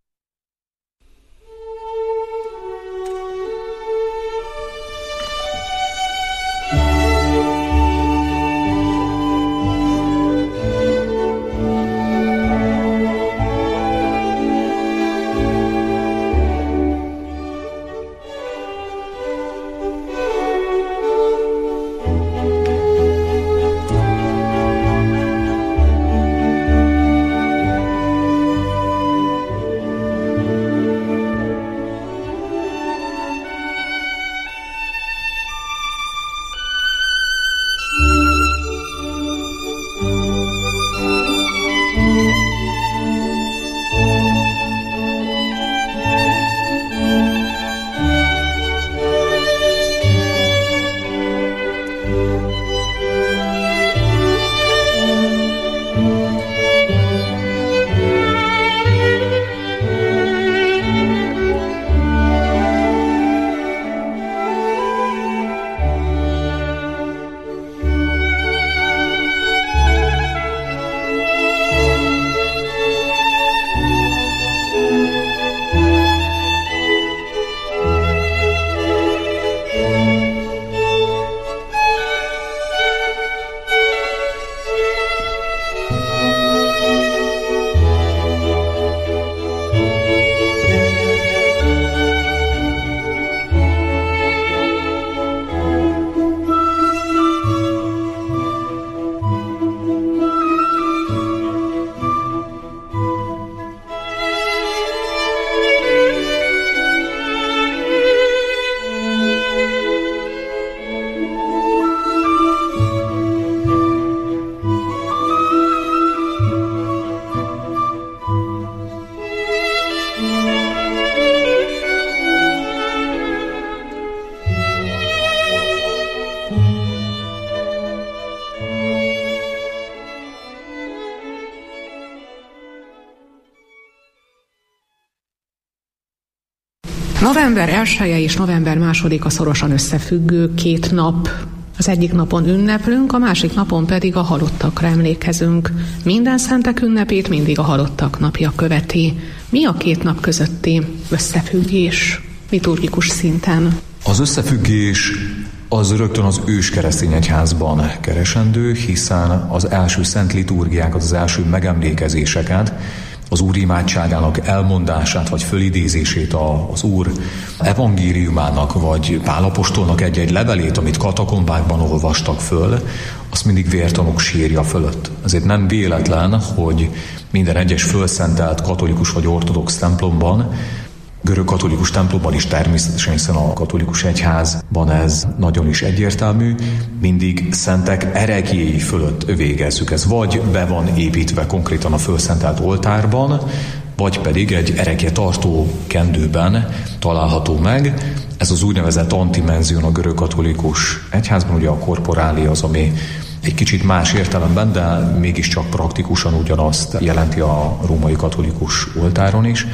November 1-e és november 2-a szorosan összefüggő két nap. Az egyik napon ünneplünk, a másik napon pedig a halottakra emlékezünk. Minden szentek ünnepét mindig a halottak napja követi. Mi a két nap közötti összefüggés liturgikus szinten?
Az összefüggés az rögtön az ős keresztény egyházban keresendő, hiszen az első szent liturgiákat, az első megemlékezéseket, az Úr imádságának elmondását vagy fölidézését, az Úr evangéliumának vagy Pál apostolnak egy-egy levelét, amit katakombákban olvastak föl, azt mindig vértanúk sírja fölött. Ezért nem véletlen, hogy minden egyes fölszentelt katolikus vagy ortodox templomban, görög katolikus templomban is természetesen, hiszen a katolikus egyházban ez nagyon is egyértelmű, mindig szentek ereklyéi fölött végezzük. Ez vagy be van építve konkrétan a fölszentelt oltárban, vagy pedig egy erekje tartó kendőben található meg. Ez az úgynevezett antimenzion a görög katolikus egyházban, ugye a korporáli az, ami egy kicsit más értelemben, de mégiscsak praktikusan ugyanazt jelenti a római katolikus oltáron is.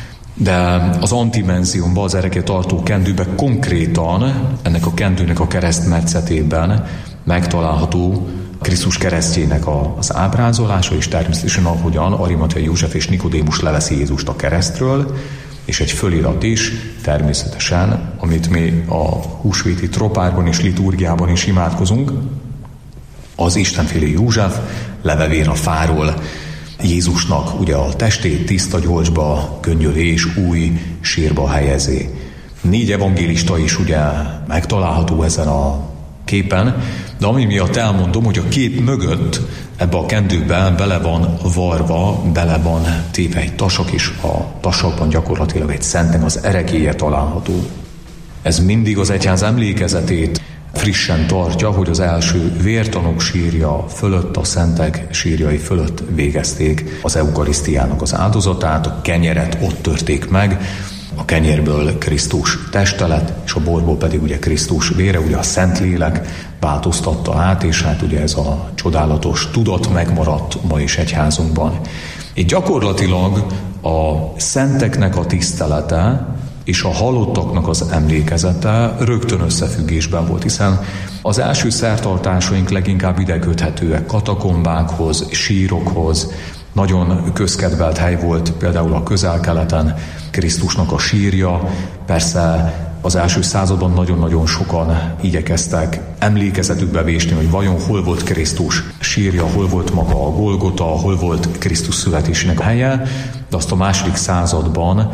De az antimenziumban, az erekje tartó kendőben konkrétan ennek a kendőnek a keresztmetszetében megtalálható Krisztus keresztjének az ábrázolása, és természetesen ahogyan Arimathei József és Nikodémus leveszi Jézust a keresztről, és egy fölirat is természetesen, amit mi a húsvéti tropárban és liturgiában is imádkozunk, az Istenfélő József levevén a fáról Jézusnak ugye a testét tiszta gyolcsba könnyöli és új sírba helyezi. 4 evangélista is ugye megtalálható ezen a képen, de ami miatt elmondom, hogy a kép mögött ebbe a kendőbe bele van varva, bele van téve egy tasak, és a tasakban gyakorlatilag egy szentnek az erekélye található. Ez mindig az egyház emlékezetét frissen tartja, hogy az első vértanúk sírja fölött, a szentek sírjai fölött végezték az eukarisztiának az áldozatát, a kenyeret ott törték meg, a kenyérből Krisztus teste lett, és a borból pedig ugye Krisztus vére, ugye a Szentlélek változtatta át, és hát ugye ez a csodálatos tudat megmaradt ma is egyházunkban. Így gyakorlatilag a szenteknek a tisztelete és a halottaknak az emlékezete rögtön összefüggésben volt, hiszen az első szertartásaink leginkább ide köthetőek katakombákhoz, sírokhoz. Nagyon közkedvelt hely volt például a Közel-Keleten Krisztusnak a sírja. Persze az első században nagyon-nagyon sokan igyekeztek emlékezetükbe vésni, hogy vajon hol volt Krisztus sírja, hol volt maga a Golgota, hol volt Krisztus születésének a helye, de azt a második században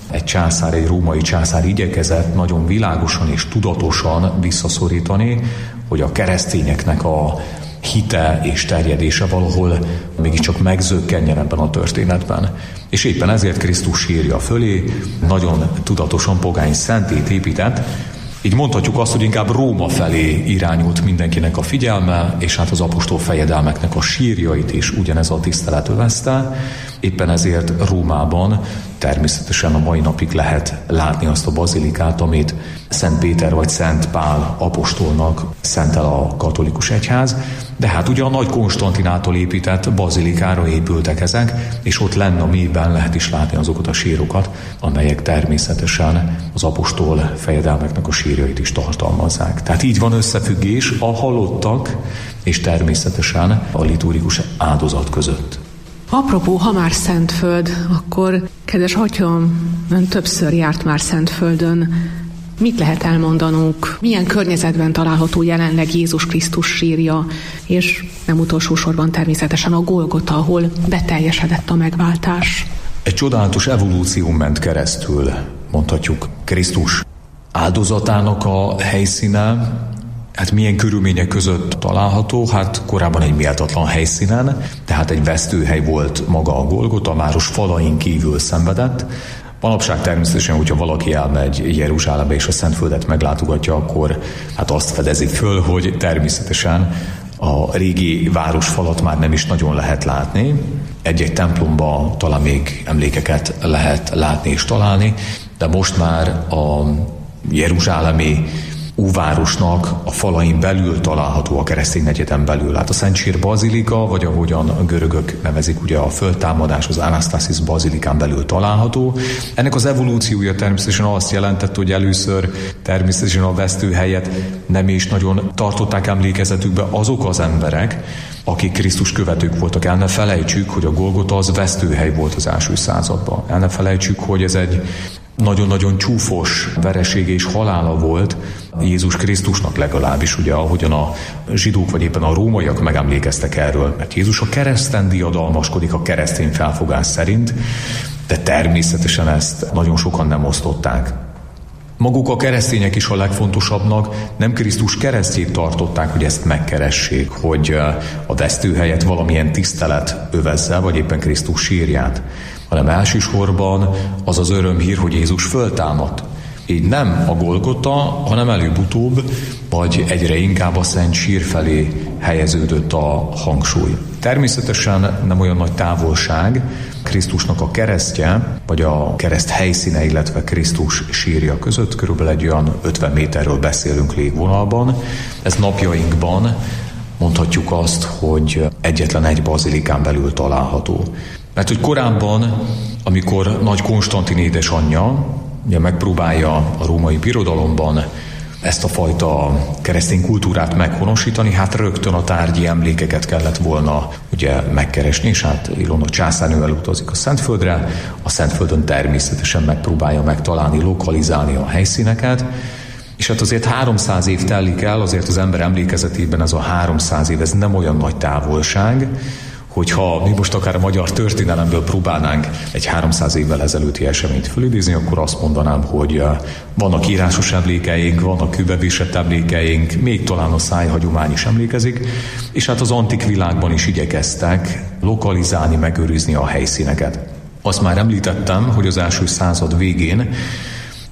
egy római császár igyekezett nagyon világosan és tudatosan visszaszorítani, hogy a keresztényeknek a hite és terjedése valahol mégiscsak megzökkenjen ebben a történetben. És éppen ezért Krisztus sírja fölé nagyon tudatosan pogány szentét épített. Így mondhatjuk azt, hogy inkább Róma felé irányult mindenkinek a figyelme, és hát az apostol fejedelmeknek a sírjait is ugyanez a tisztelet övezte. Éppen ezért Rómában természetesen a mai napig lehet látni azt a bazilikát, amit Szent Péter vagy Szent Pál apostolnak szentel a katolikus egyház, de hát ugye a Nagy Konstantin által épített bazilikára épültek ezek, és ott lenne a mélyben lehet is látni azokat a sírokat, amelyek természetesen az apostol fejedelmeknek a sírjait is tartalmazzák. Tehát így van összefüggés a halottak és természetesen a liturgikus áldozat között.
Apropó, ha már Szentföld, akkor kedves atyám, ön többször járt már Szentföldön. Mit lehet elmondanunk? Milyen környezetben található jelenleg Jézus Krisztus sírja, és nem utolsó sorban természetesen a Golgota, ahol beteljesedett a megváltás?
Egy csodálatos evolúció ment keresztül, mondhatjuk, Krisztus áldozatának a helyszíne. Hát milyen körülmények között található? Hát korábban egy méltatlan helyszínen, tehát egy vesztőhely volt maga a Golgota, a város falain kívül szenvedett. Manapság természetesen, hogyha valaki elmegy Jeruzsálembe és a Szentföldet meglátogatja, akkor hát azt fedezi föl, hogy természetesen a régi városfalat már nem is nagyon lehet látni. Egy-egy templomba talán még emlékeket lehet látni és találni, de most már a jeruzsálemi óvárosnak a falain belül található, a keresztény negyeden belül. Hát a Szent Sír bazilika, vagy ahogyan a görögök nevezik, ugye a földtámadás, az Anastasis bazilikán belül található. Ennek az evolúciója természetesen azt jelentett, hogy először természetesen a vesztőhelyet nem is nagyon tartották emlékezetükbe azok az emberek, akik Krisztus követők voltak. El ne felejtsük, hogy a Golgota az vesztőhely volt az első században. El ne felejtsük, hogy ez egy nagyon-nagyon csúfos veresége és halála volt Jézus Krisztusnak, legalábbis, ugye, ahogyan a zsidók vagy éppen a rómaiak megemlékeztek erről, mert Jézus a kereszten diadalmaskodik a keresztény felfogás szerint, de természetesen ezt nagyon sokan nem osztották. Maguk a keresztények is a legfontosabbnak nem Krisztus keresztjét tartották, hogy ezt megkeressék, hogy a vesztőhelyet valamilyen tisztelet övezze, vagy éppen Krisztus sírját, hanem elsősorban az az örömhír, hogy Jézus föltámadt. Így nem a Golgota, hanem előbb-utóbb, vagy egyre inkább a Szent Sír felé helyeződött a hangsúly. Természetesen nem olyan nagy távolság Krisztusnak a keresztje, vagy a kereszt helyszíne, illetve Krisztus sírja között, körülbelül egy olyan 50 méterről beszélünk légvonalban. Ez napjainkban mondhatjuk azt, hogy egyetlen egy bazilikán belül található. Mert hogy korábban, amikor Nagy Konstantin édesanyja ugye megpróbálja a római birodalomban ezt a fajta keresztény kultúrát meghonosítani, hát rögtön a tárgyi emlékeket kellett volna ugye megkeresni, és hát Ilona császárnő elutazik a Szentföldre, a Szentföldön természetesen megpróbálja megtalálni, lokalizálni a helyszíneket, és hát azért 300 év telik el, azért az ember emlékezetében ez a 300 év, ez nem olyan nagy távolság, hogyha mi most akár a magyar történelemből próbálnánk egy 300 évvel ezelőtti eseményt fölidézni, akkor azt mondanám, hogy vannak írásos emlékeink, vannak kőbevésett emlékeink, még talán a szájhagyomány is emlékezik, és hát az antik világban is igyekeztek lokalizálni, megőrizni a helyszíneket. Azt már említettem, hogy az első század végén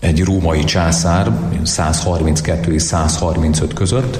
egy római császár 132 és 135 között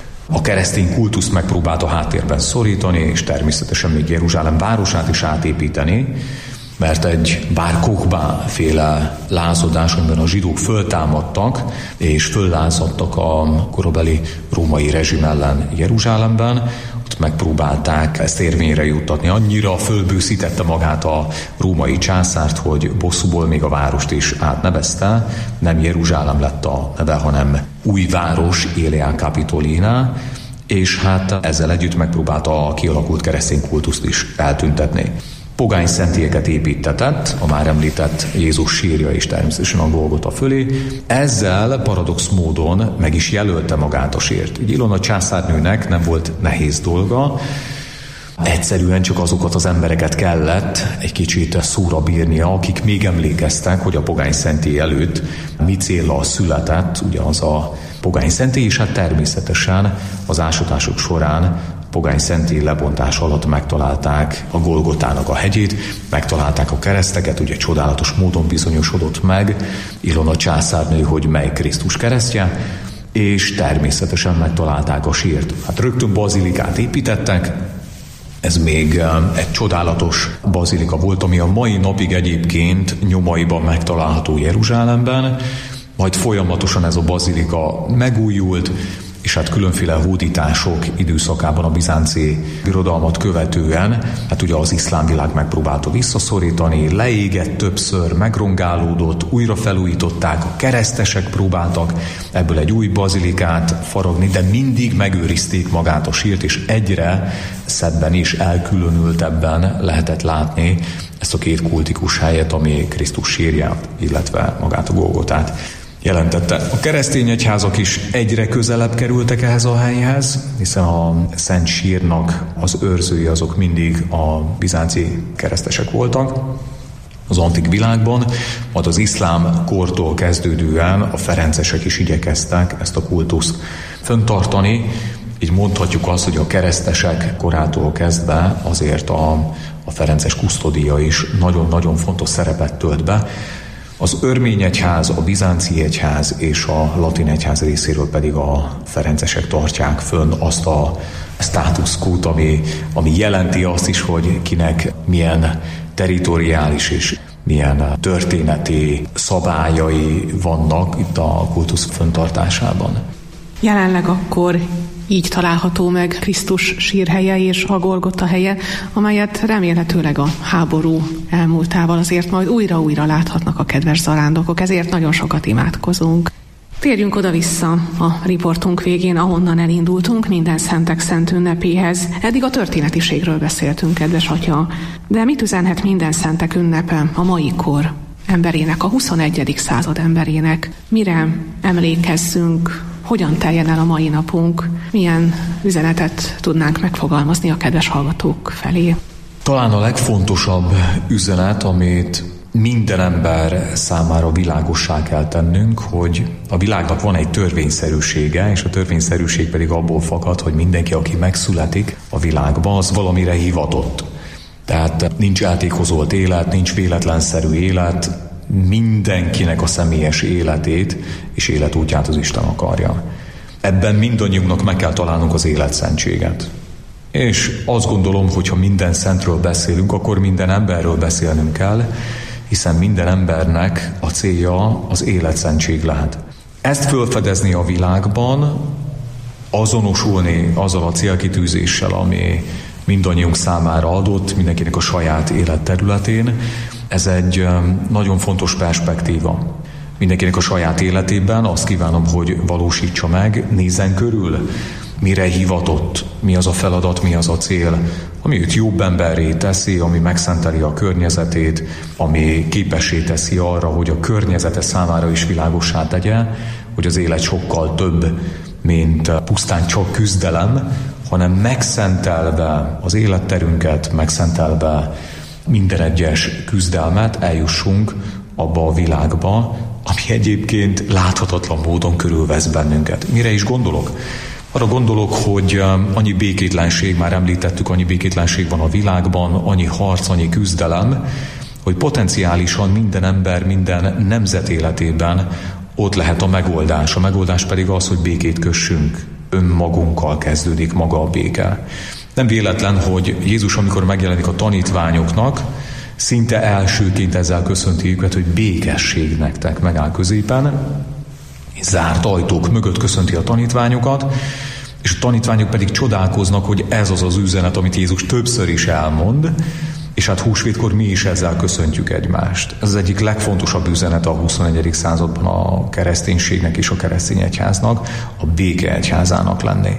a keresztény kultuszt megpróbált a háttérben szorítani, és természetesen még Jeruzsálem városát is átépíteni, mert egy Bar Kokhba féle lázadás, amiben a zsidók föltámadtak, és föllázadtak a korabeli római rezsim ellen Jeruzsálemben, ott megpróbálták ezt érvényre juttatni. Annyira fölbőszítette magát a római császárt, hogy bosszúból még a várost is átnevezte. Nem Jeruzsálem lett a neve, hanem új város, Aelia Capitolina, és hát ezzel együtt megpróbálta a kialakult keresztény kultuszt is eltüntetni. Pogány szentélyeket építetett, a már említett Jézus sírja is természetesen a Golgota fölé. Ezzel paradox módon meg is jelölte magát a sírt. Így Ilona császárnőnek nem volt nehéz dolga, egyszerűen csak azokat az embereket kellett egy kicsit szóra bírnia, akik még emlékeztek, hogy a pogány szentély előtt mi céllal született, ugye az a pogány szentély, és hát természetesen az ásatások során pogány szentély lebontás alatt megtalálták a Golgotának a hegyét, megtalálták a kereszteket, ugye csodálatos módon bizonyosodott meg Ilona császárnő, hogy mely Krisztus keresztje, és természetesen megtalálták a sírt. Hát rögtön bazilikát építettek, ez még egy csodálatos bazilika volt, ami a mai napig egyébként nyomaiban megtalálható Jeruzsálemben, majd folyamatosan ez a bazilika megújult, és hát különféle hódítások időszakában a bizánci birodalmat követően, hát ugye az iszlám világ megpróbálta visszaszorítani, leégett többször, megrongálódott, újra felújították, a keresztesek próbáltak ebből egy új bazilikát faragni, de mindig megőrizték magát a sírt, és egyre szebben is elkülönültebben lehetett látni ezt a két kultikus helyet, ami Krisztus sírját, illetve magát a Golgotát jelentette. A keresztény egyházak is egyre közelebb kerültek ehhez a helyhez, hiszen a Szent Sírnak az őrzői azok mindig a bizánci keresztesek voltak az antik világban, majd az iszlám kortól kezdődően a ferencesek is igyekeztek ezt a kultuszt fenntartani. Így mondhatjuk azt, hogy a keresztesek korától kezdve azért a ferences kusztódia is nagyon-nagyon fontos szerepet tölt be. Az örmény egyház, a bizánci egyház és a latin egyház részéről pedig a ferencesek tartják fönn azt a status quót, ami jelenti azt is, hogy kinek milyen territoriális és milyen történeti szabályai vannak itt a kultusz fenntartásában.
Jelenleg akkor így található meg Krisztus sírhelye és a Golgota helye, amelyet remélhetőleg a háború elmúltával azért majd újra-újra láthatnak a kedves zarándokok, ezért nagyon sokat imádkozunk. Térjünk oda-vissza a riportunk végén, ahonnan elindultunk, minden szentek szent ünnepéhez. Eddig a történetiségről beszéltünk, kedves atya, de mit üzenhet minden szentek ünnepe a mai kor emberének, a 21. század emberének? Mire emlékezzünk? Hogyan teljen el a mai napunk? Milyen üzenetet tudnánk megfogalmazni a kedves hallgatók felé?
Talán a legfontosabb üzenet, amit minden ember számára világossá kell tennünk, hogy a világnak van egy törvényszerűsége, és a törvényszerűség pedig abból fakad, hogy mindenki, aki megszületik a világba, az valamire hivatott. Tehát nincs eltékozolt élet, nincs véletlenszerű élet, mindenkinek a személyes életét és életútját az Isten akarja. Ebben mindannyiunknak meg kell találnunk az életszentséget. És azt gondolom, hogy ha minden szentről beszélünk, akkor minden emberről beszélnünk kell, hiszen minden embernek a célja az életszentség lehet. Ezt felfedezni a világban, azonosulni azzal a célkitűzéssel, ami mindannyiunk számára adott, mindenkinek a saját életterületén, ez egy nagyon fontos perspektíva. Mindenkinek a saját életében azt kívánom, hogy valósítsa meg, nézzen körül, mire hivatott, mi az a feladat, mi az a cél, ami őt jobb emberré teszi, ami megszenteli a környezetét, ami képessé teszi arra, hogy a környezete számára is világossá tegye, hogy az élet sokkal több, mint pusztán csak küzdelem, hanem megszentelve az életterünket, megszentelve minden egyes küzdelmet eljussunk abba a világba, ami egyébként láthatatlan módon körülvesz bennünket. Mire is gondolok? Arra gondolok, hogy annyi békétlenség, már említettük, annyi békétlenség van a világban, annyi harc, annyi küzdelem, hogy potenciálisan minden ember, minden nemzet életében ott lehet a megoldás. A megoldás pedig az, hogy békét kössünk. Önmagunkkal kezdődik maga a béke. Nem véletlen, hogy Jézus, amikor megjelenik a tanítványoknak, szinte elsőként ezzel köszönti őket, hogy békesség nektek, megáll középen, zárt ajtók mögött köszönti a tanítványokat, és a tanítványok pedig csodálkoznak, hogy ez az az üzenet, amit Jézus többször is elmond, és hát húsvétkor mi is ezzel köszöntjük egymást. Ez az egyik legfontosabb üzenet a 21. században a kereszténységnek és a keresztény egyháznak, a béke egyházának lenni.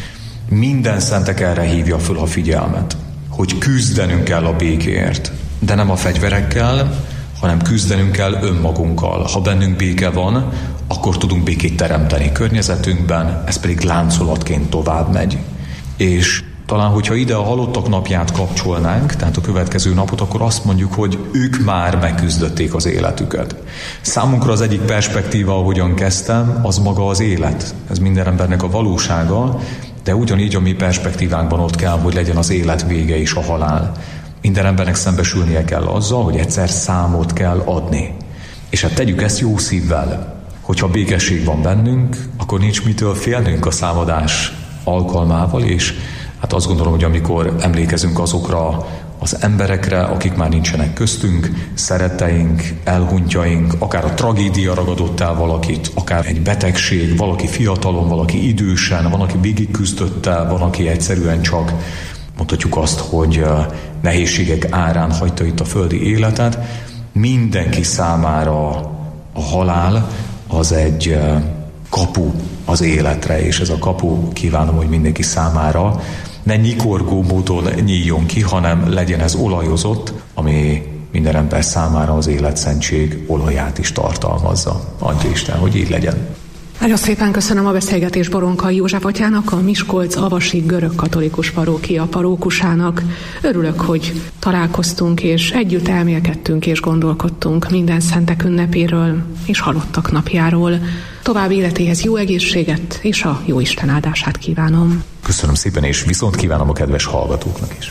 Minden szentek erre hívja föl a figyelmet, hogy küzdenünk kell a békéért, de nem a fegyverekkel, hanem küzdenünk kell önmagunkkal. Ha bennünk béke van, akkor tudunk békét teremteni környezetünkben, ez pedig láncolatként tovább megy. És talán, hogyha ide a halottak napját kapcsolnánk, tehát a következő napot, akkor azt mondjuk, hogy ők már megküzdötték az életüket. Számunkra az egyik perspektíva, ahogyan kezdtem, az maga az élet. Ez minden embernek a valósága, de ugyanígy a mi perspektívánkban ott kell, hogy legyen az élet vége és a halál. Minden embernek szembesülnie kell azzal, hogy egyszer számot kell adni. És hát tegyük ezt jó szívvel. Hogyha békesség van bennünk, akkor nincs mitől félnünk a számadás alkalmával, és hát azt gondolom, hogy amikor emlékezünk azokra az emberekre, akik már nincsenek köztünk, szeretteink, elhunytjaink, akár a tragédia ragadott el valakit, akár egy betegség, valaki fiatalon, valaki idősen, van, aki végig küzdött el, van, aki egyszerűen csak mondhatjuk azt, hogy nehézségek árán hagyta itt a földi életet. Mindenki számára a halál az egy kapu az életre, és ez a kapu kívánom, hogy mindenki számára ne nyikorgó módon nyíljon ki, hanem legyen ez olajozott, ami minden ember számára az életszentség olaját is tartalmazza. Adja Isten, hogy így legyen.
Nagyon szépen köszönöm a beszélgetést Boronkai József atyának, a Miskolc-avasi görög-katolikus parókia parókusának. Örülök, hogy találkoztunk, és együtt elmélkedtünk és gondolkodtunk minden szentek ünnepéről és halottak napjáról. További életéhez jó egészséget és a Jóisten áldását kívánom.
Köszönöm szépen, és viszont kívánom a kedves hallgatóknak is.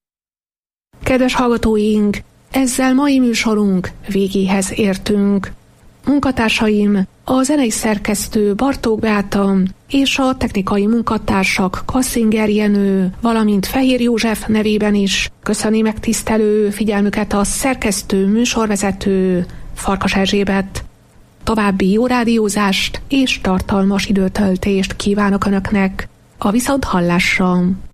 Kedves hallgatóink, ezzel mai műsorunk végéhez értünk. Munkatársaim, a zenei szerkesztő Bartók Beáta és a technikai munkatársak Kassinger Jenő, valamint Fehér József nevében is köszöni megtisztelő figyelmüket a szerkesztő, műsorvezető Farkas Erzsébet. További jó rádiózást és tartalmas időtöltést kívánok Önöknek. A viszonthallásra!